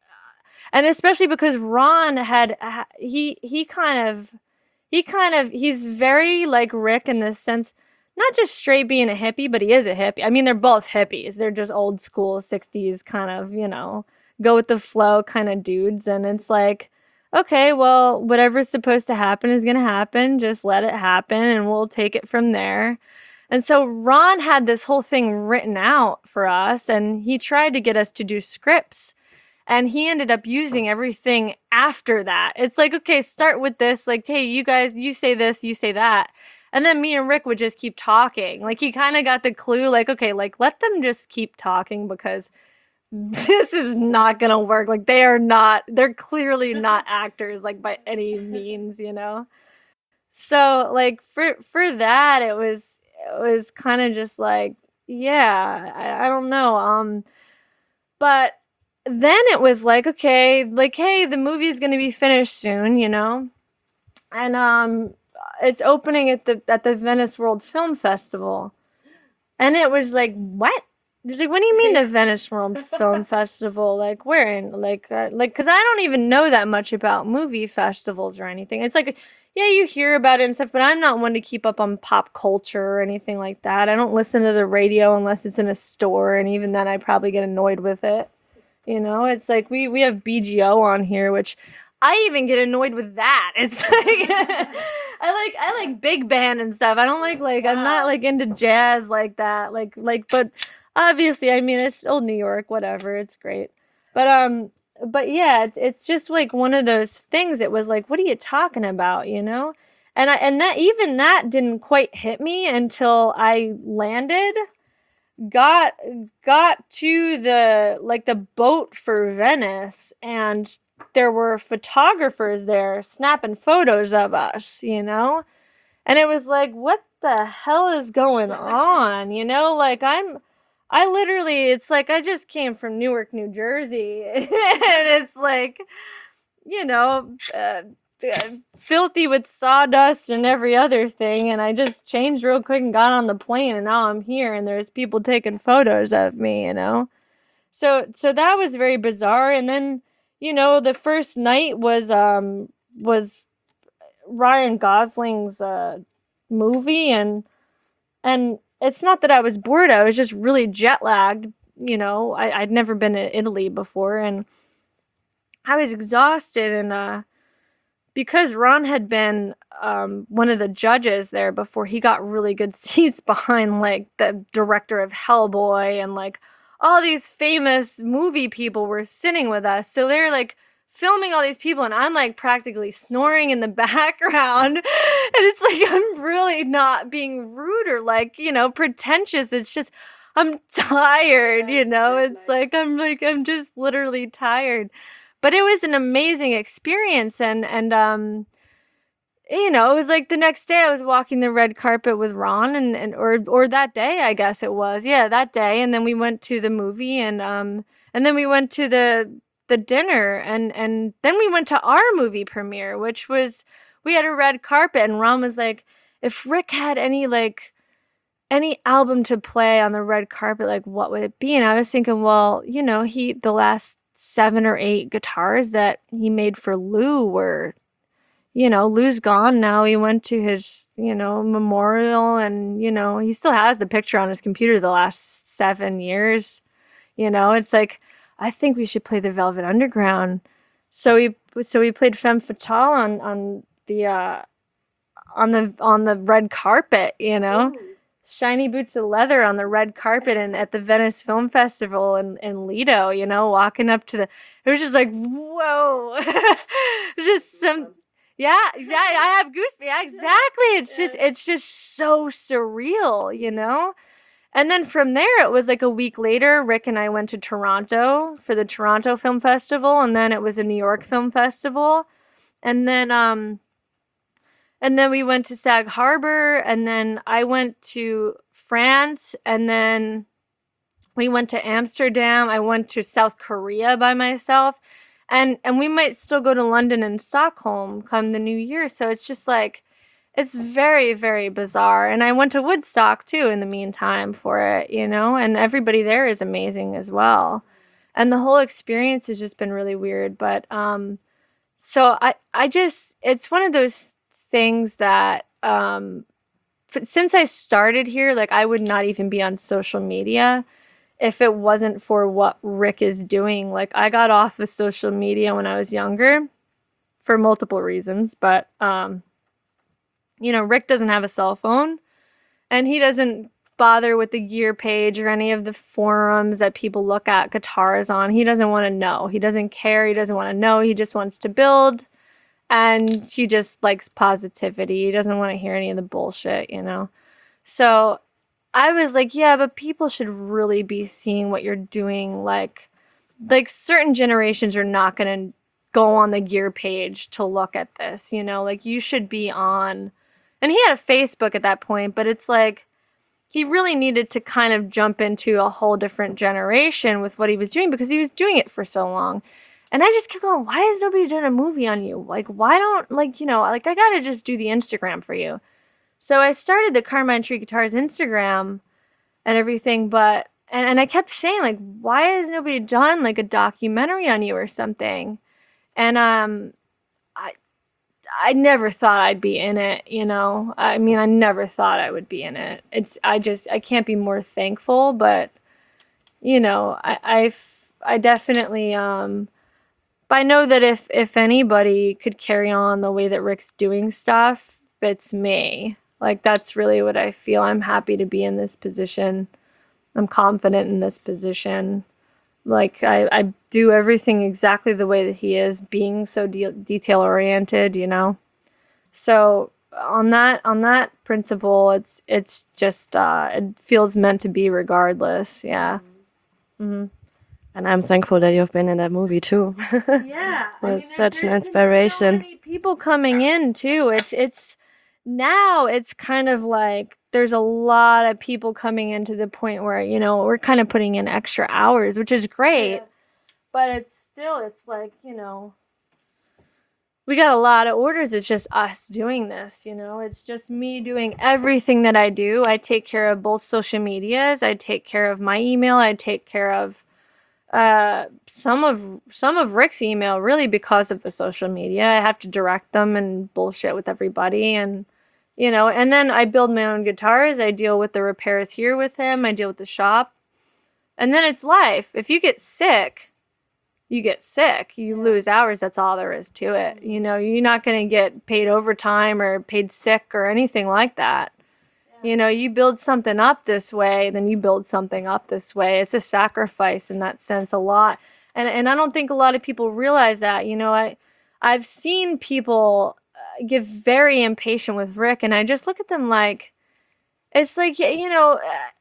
and especially because Ron had he he kind of he kind of he's very like Rick in the sense. Not just straight being a hippie, but he is a hippie. I mean, they're both hippies. They're just old school sixties kind of, you know, go with the flow kind of dudes. And it's like, okay, well, whatever's supposed to happen is going to happen. Just let it happen and we'll take it from there. And so Ron had this whole thing written out for us and he tried to get us to do scripts. And he ended up using everything after that. It's like, okay, start with this. Like, hey, you guys, you say this, you say that. And then me and Rick would just keep talking. Like, he kind of got the clue, like, okay, like, let them just keep talking because this is not going to work. Like, they are not, they're clearly not actors, like, by any means, you know? So, like, for for that, it was, it was kind of just like, yeah, I, I don't know. Um, But then it was like, okay, like, hey, the movie is going to be finished soon, you know? And, um... it's opening at the at the Venice World Film Festival. And it was like, what? It was like, what do you mean the Venice World Film Festival? Like, where in? Like, uh, like, because I don't even know that much about movie festivals or anything. It's like, yeah, you hear about it and stuff, but I'm not one to keep up on pop culture or anything like that. I don't listen to the radio unless it's in a store, and even then I probably get annoyed with it. You know, it's like we, we have B G O on here, which... I even get annoyed with that. It's like I like I like big band and stuff. I don't like like wow. I'm not like into jazz like that. Like like but obviously I mean it's old New York, whatever. It's great. But um but yeah, it's it's just like one of those things. It was like, what are you talking about, you know? And I and that even that didn't quite hit me until I landed, got got to the like the boat for Venice, and there were photographers there snapping photos of us, you know? And it was like, what the hell is going on? You know, like I'm, I literally, it's like I just came from Newark, New Jersey. And it's like, you know, uh, uh, filthy with sawdust and every other thing. And I just changed real quick and got on the plane. And now I'm here and there's people taking photos of me, you know? So, so that was very bizarre. And then, you know, the first night was um was Ryan Gosling's uh, movie, and and it's not that I was bored. I was just really jet lagged. You know, I, I'd never been to Italy before, and I was exhausted. And uh, because Ron had been um, one of the judges there before, he got really good seats behind like the director of Hellboy and like. All these famous movie people were sitting with us. So they're like filming all these people and I'm like practically snoring in the background. And it's like, I'm really not being rude or like, you know, pretentious. It's just, I'm tired, you know? It's like, I'm like, I'm just literally tired. But it was an amazing experience. And, and, um, you know, it was like the next day I was walking the red carpet with Ron and, and, or, or that day, I guess it was. Yeah, that day. And then we went to the movie and, um, and then we went to the, the dinner and, and then we went to our movie premiere, which was, we had a red carpet and Ron was like, if Rick had any, like, any album to play on the red carpet, like, what would it be? And I was thinking, well, you know, he, the last seven or eight guitars that he made for Lou were, you know, Lou's gone now. He went to his, you know, memorial and, you know, he still has the picture on his computer the last seven years. You know, it's like, I think we should play the Velvet Underground. So we, so we played Femme Fatale on, on the, uh, on the, on the red carpet, you know, Ooh. Shiny boots of leather on the red carpet and at the Venice Film Festival in, in Lido, you know, walking up to the, it was just like, whoa, it was just some, yeah, exactly. I have goosebumps. Yeah, exactly. It's just, it's just so surreal, you know? And then from there, it was like a week later, Rick and I went to Toronto for the Toronto Film Festival. And then it was a New York Film Festival. And then, um, and then we went to Sag Harbor, and then I went to France, and then we went to Amsterdam. I went to South Korea by myself, and and we might still go to London and Stockholm come the new year. So it's just like, it's very, very bizarre. And I went to Woodstock too in the meantime for it, you know, and everybody there is amazing as well. And the whole experience has just been really weird. But um, so I, I just, it's one of those things that um f- since I started here, like I would not even be on social media if it wasn't for what Rick is doing. Like I got off of social media when I was younger for multiple reasons, but um you know, Rick doesn't have a cell phone and he doesn't bother with the gear page or any of the forums that people look at guitars on. He doesn't want to know. He doesn't care. He doesn't want to know. He just wants to build. And he just likes positivity. He doesn't want to hear any of the bullshit, you know? So I was like, yeah, but people should really be seeing what you're doing. Like, like certain generations are not going to go on the gear page to look at this, you know? Like, you should be on... And he had a Facebook at that point, but it's like, he really needed to kind of jump into a whole different generation with what he was doing because he was doing it for so long. And I just kept going, why has nobody done a movie on you? Like, why don't, like, you know, like, I gotta just do the Instagram for you. So I started the Carmine Tree Guitars Instagram and everything, but, and, and I kept saying, like, why has nobody done, like, a documentary on you or something? And, um, I, I never thought I'd be in it, you know? I mean, I never thought I would be in it. It's, I just, I can't be more thankful, but, you know, I, I've, I definitely, um... But I know that if, if anybody could carry on the way that Rick's doing stuff, it's me. Like, that's really what I feel. I'm happy to be in this position. I'm confident in this position. Like, I, I do everything exactly the way that he is, being so de- detail-oriented, you know? So, on that on that principle, it's it's just, uh, it feels meant to be regardless, yeah. Mm-hmm. And I'm thankful that you've been in that movie too. Yeah, It's I mean, there, such an there's inspiration. been so many people coming in too. It's it's now it's kind of like there's a lot of people coming in to the point where, you know, we're kind of putting in extra hours, which is great. Yeah. But it's still, it's like, you know, we got a lot of orders. It's just us doing this, you know. It's just me doing everything that I do. I take care of both social medias. I take care of my email. I take care of uh some of some of Rick's email, really, because of the social media. I have to direct them and bullshit with everybody, and you know, and then I build my own guitars. I deal with the repairs here with him. I deal with the shop, and then it's life. If you get sick, you get sick. You lose hours. That's all there is to it. You know, you're not going to get paid overtime or paid sick or anything like that. You know, you build something up this way, then you build something up this way. It's a sacrifice in that sense a lot. And and I don't think a lot of people realize that. You know, I, I've seen people uh, get very impatient with Rick, and I just look at them like, it's like, you know,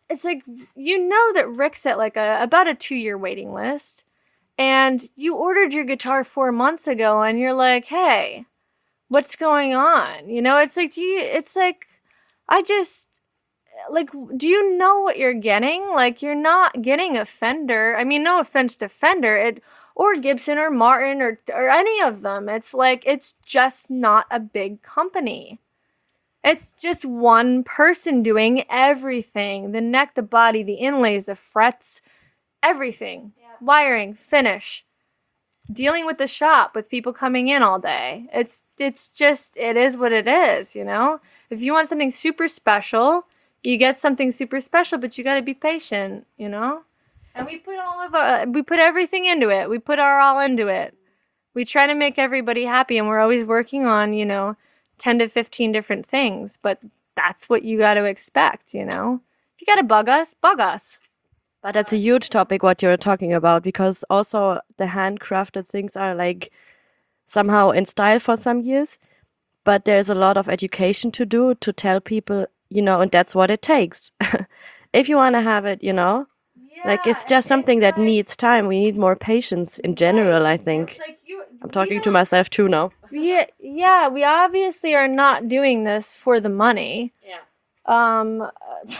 it's like, you know that Rick's at like a about a two-year waiting list, and you ordered your guitar four months ago, and you're like, hey, what's going on? You know, it's like, do you, it's like, I just, like, do you know what you're getting? Like, you're not getting a Fender. I mean, no offense to Fender, it, or Gibson or Martin or, or any of them. It's like, it's just not a big company. It's just one person doing everything. The neck, the body, the inlays, the frets, everything. Yeah. Wiring, finish. Dealing with the shop, with people coming in all day. It's it's just, it is what it is, you know? If you want something super special, you get something super special, but you got to be patient, you know? And we put all of our, we put everything into it. We put our all into it. We try to make everybody happy, and we're always working on, you know, ten to fifteen different things, but that's what you got to expect, you know? If you got to bug us, bug us. But that's a huge topic what you're talking about, because also the handcrafted things are like somehow in style for some years, but there's a lot of education to do to tell people, you know, and that's what it takes. If you want to have it, you know, like it's just something that needs time. We need more patience in general, I think. Like you, I'm talking to myself too now. Yeah, yeah, we obviously are not doing this for the money. Yeah. Um,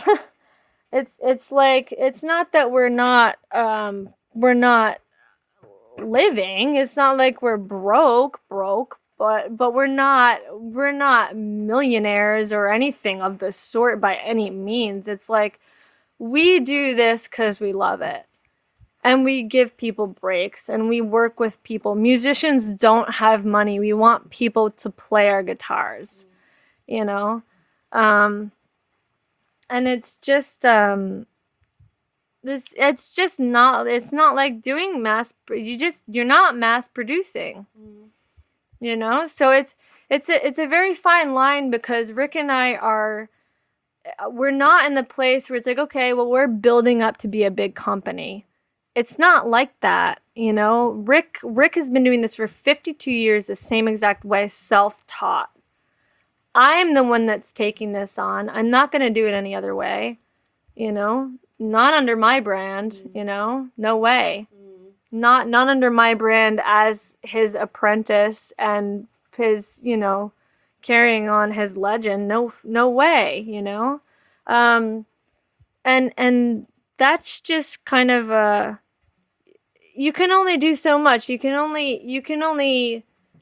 it's it's like, it's not that we're not um we're not living. It's not like we're broke, broke, but but we're not we're not millionaires or anything of the sort by any means. It's like, we do this because we love it. And we give people breaks, and we work with people. Musicians don't have money. We want people to play our guitars, you know? Um, and it's just, um, this, it's just not, it's not like doing mass, you just, you're not mass producing, you know? So it's, it's a, it's a very fine line, because Rick and I are, we're not in the place where it's like, okay, well, we're building up to be a big company. It's not like that, you know. Rick Rick has been doing this for fifty-two years the same exact way, self-taught. I'm the one that's taking this on. I'm not going to do it any other way, you know. Not under my brand, mm. you know. No way. Mm. Not not under my brand as his apprentice and his, you know, carrying on his legend. No no way, you know. Um and and that's just kind of a, you can only do so much. You can only you can only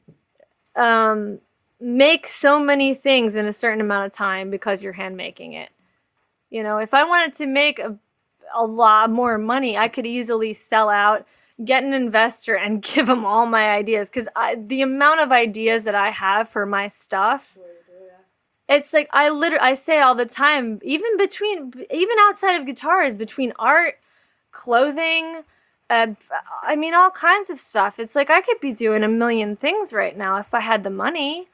um, make so many things in a certain amount of time because you're hand making it. You know, if I wanted to make a, a lot more money, I could easily sell out, get an investor, and give them all my ideas. Because the amount of ideas that I have for my stuff, it's like, I literally, I say all the time, even between, even outside of guitars, between art, clothing, uh, I mean, all kinds of stuff. It's like, I could be doing a million things right now if I had the money.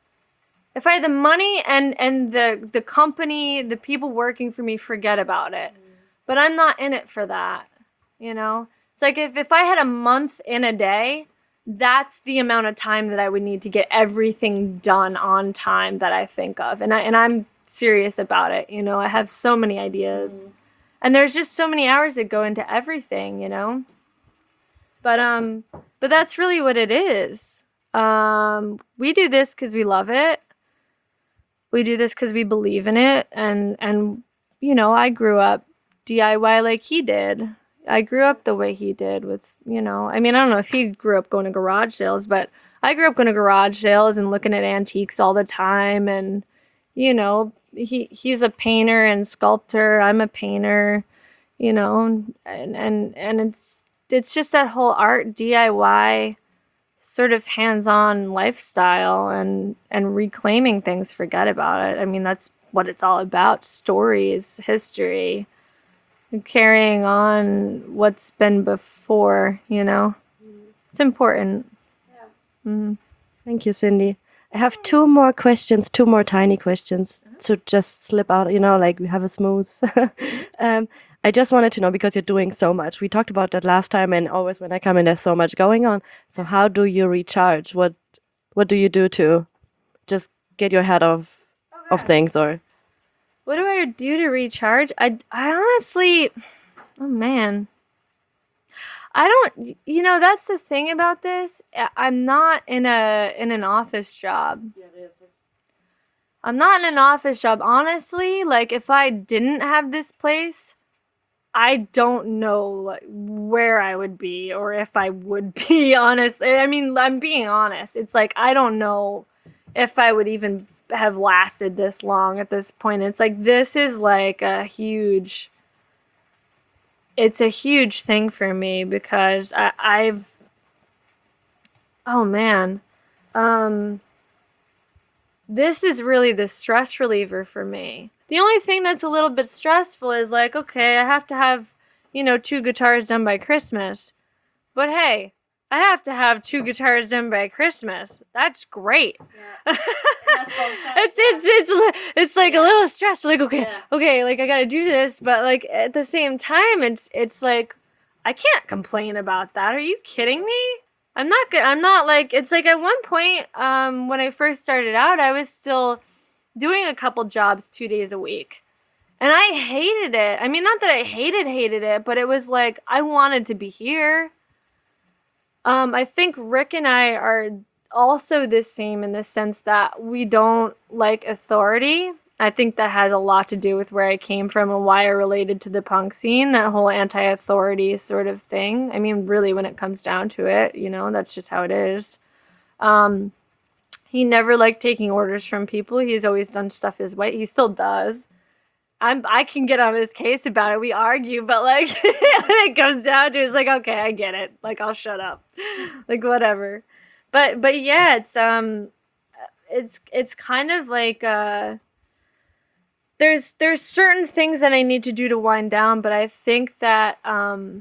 If I had the money and, and the, the company, the people working for me, forget about it. Mm. But I'm not in it for that, you know? It's like, if, if I had a month in a day, that's the amount of time that I would need to get everything done on time that I think of. And, I, and I'm serious about it, you know? I have so many ideas. Mm. And there's just so many hours that go into everything, you know? But um, but that's really what it is. Um, we do this because we love it. We do this because we believe in it. And, and, you know, I grew up D I Y like he did. I grew up the way he did with, you know, I mean, I don't know if he grew up going to garage sales, but I grew up going to garage sales and looking at antiques all the time. And, you know, he he's a painter and sculptor. I'm a painter, you know, and, and, and it's, it's just that whole art D I Y sort of hands-on lifestyle and, and reclaiming things, forget about it. I mean, that's what it's all about. Stories, history, carrying on what's been before, you know. It's important. Yeah. Mm-hmm. Thank you, Cindy. I have two more questions, two more tiny questions to just slip out, you know, like we have a smooth. um, I just wanted to know, because you're doing so much. We talked about that last time, and always when I come in, there's so much going on. So how do you recharge? What what do you do to just get your head off okay. of things? Or What do I do to recharge? I, I honestly, oh man. I don't, you know, that's the thing about this. I- I'm not in a in an office job. I'm not in an office job. Honestly, like if I didn't have this place, I don't know like, where I would be or if I would be honest. I mean, I'm being honest. It's like I don't know if I would even have lasted this long at this point. It's like this is like a huge it's a huge thing for me because I, I've oh man. Um this is really the stress reliever for me. The only thing that's a little bit stressful is like, okay, I have to have, you know, two guitars done by Christmas. But hey, I have to have two guitars done by Christmas. That's great. Yeah. it's it's it's it's like yeah. a little stressed. Like okay, yeah. okay, like I gotta do this, but like at the same time, it's it's like I can't complain about that. Are you kidding me? I'm not good. I'm not like it's like at one point, um, when I first started out, I was still doing a couple jobs two days a week. And I hated it. I mean, not that I hated, hated it, but it was like, I wanted to be here. Um, I think Rick and I are also the same in the sense that we don't like authority. I think that has a lot to do with where I came from and why I related to the punk scene, that whole anti-authority sort of thing. I mean, really, when it comes down to it, you know, that's just how it is. Um, he never liked taking orders from people. He's always done stuff his way. He still does. I'm, I can get on his case about it. We argue, but like when it comes down to it, it's like, okay, I get it. Like, I'll shut up. Like, whatever. But, but yeah, it's, um, it's, it's kind of like, uh, there's, there's certain things that I need to do to wind down, but I think that, um,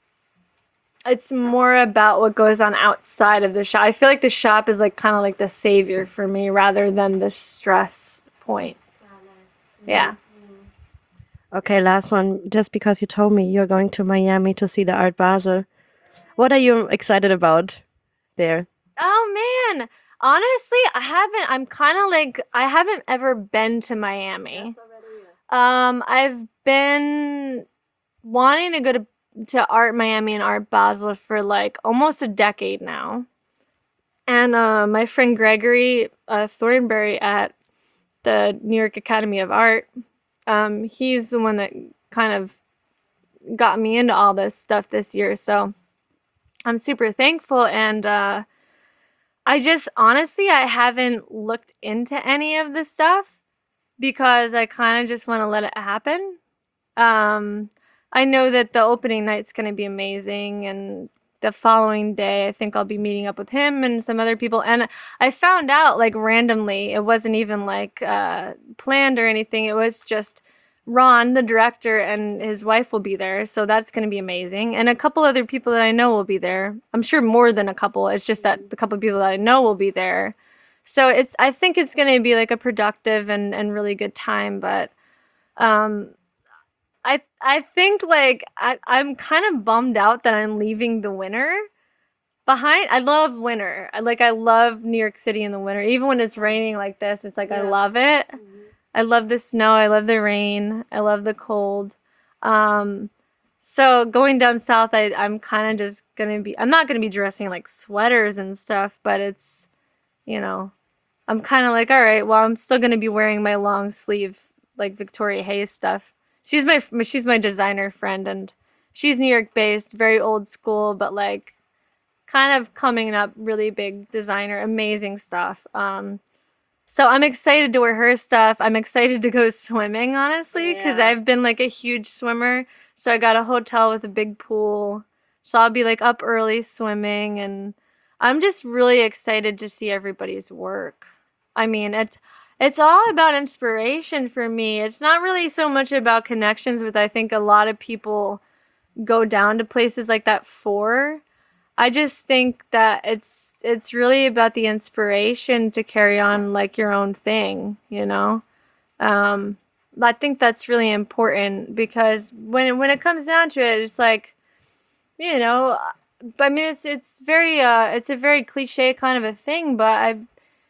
it's more about what goes on outside of the shop. I feel like the shop is like kind of like the savior for me rather than the stress point. Oh, nice. Yeah. Okay, last one. Just because you told me you're going to Miami to see the Art Basel, what are you excited about there? Oh man, honestly, I haven't. I'm kind of like I haven't ever been to Miami. Um, I've been wanting to go to to Art Miami and Art Basel for like almost a decade now, and uh, my friend Gregory uh, Thornberry at the New York Academy of Art. Um, he's the one that kind of got me into all this stuff this year. So I'm super thankful. And, uh, I just, honestly, I haven't looked into any of this stuff because I kind of just want to let it happen. Um, I know that the opening night's going to be amazing. And the following day, I think I'll be meeting up with him and some other people. And I found out like randomly, it wasn't even like uh, planned or anything. It was just Ron, the director, and his wife will be there. So that's going to be amazing. And a couple other people that I know will be there. I'm sure more than a couple. It's just that the couple of people that I know will be there. So it's, I think it's going to be like a productive and, and really good time. But, um, I I think like I, I'm kind of bummed out that I'm leaving the winter behind. I love winter. I like I love New York City in the winter. Even when it's raining like this, it's like yeah. I love it. Mm-hmm. I love the snow. I love the rain. I love the cold. Um, so going down south, I I'm kind of just gonna be. I'm not gonna be dressing like sweaters and stuff, but it's, you know, I'm kind of like, all right. Well, I'm still gonna be wearing my long sleeve like Victoria Hayes stuff. She's my she's my designer friend, and she's New York based, very old school, but like kind of coming up, really big designer, amazing stuff. Um, so I'm excited to wear her stuff. I'm excited to go swimming, honestly, because yeah. I've been like a huge swimmer. So I got a hotel with a big pool, so I'll be like up early swimming, and I'm just really excited to see everybody's work. I mean, it's. It's all about inspiration for me. It's not really so much about connections, with I think a lot of people go down to places like that for. I just think that it's it's really about the inspiration to carry on like your own thing, you know. Um, I think that's really important because when when it comes down to it, it's like, you know, I mean, it's it's very uh, it's a very cliche kind of a thing, but I.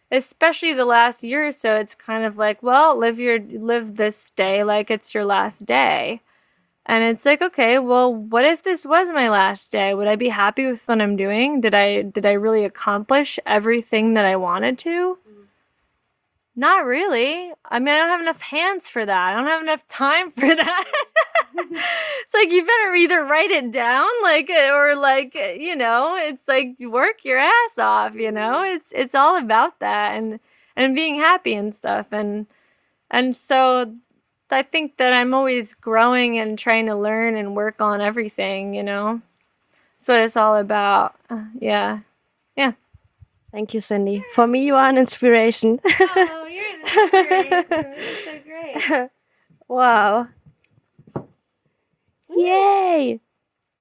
especially the last year or so, it's kind of like, well, live your live this day like it's your last day. And it's like, okay, well, what if this was my last day? Would I be happy with what I'm doing? Did I did I really accomplish everything that I wanted to? Not really. I mean, I don't have enough hands for that. I don't have enough time for that. It's like, you better either write it down, like, or like, you know, it's like, work your ass off, you know? It's it's all about that, and and being happy and stuff. And and so I think that I'm always growing and trying to learn and work on everything, you know? That's what it's all about. Uh, yeah. Yeah. Thank you, Cindy. For me, you are an inspiration. Oh, you're an inspiration. That's so great. Wow. Yay!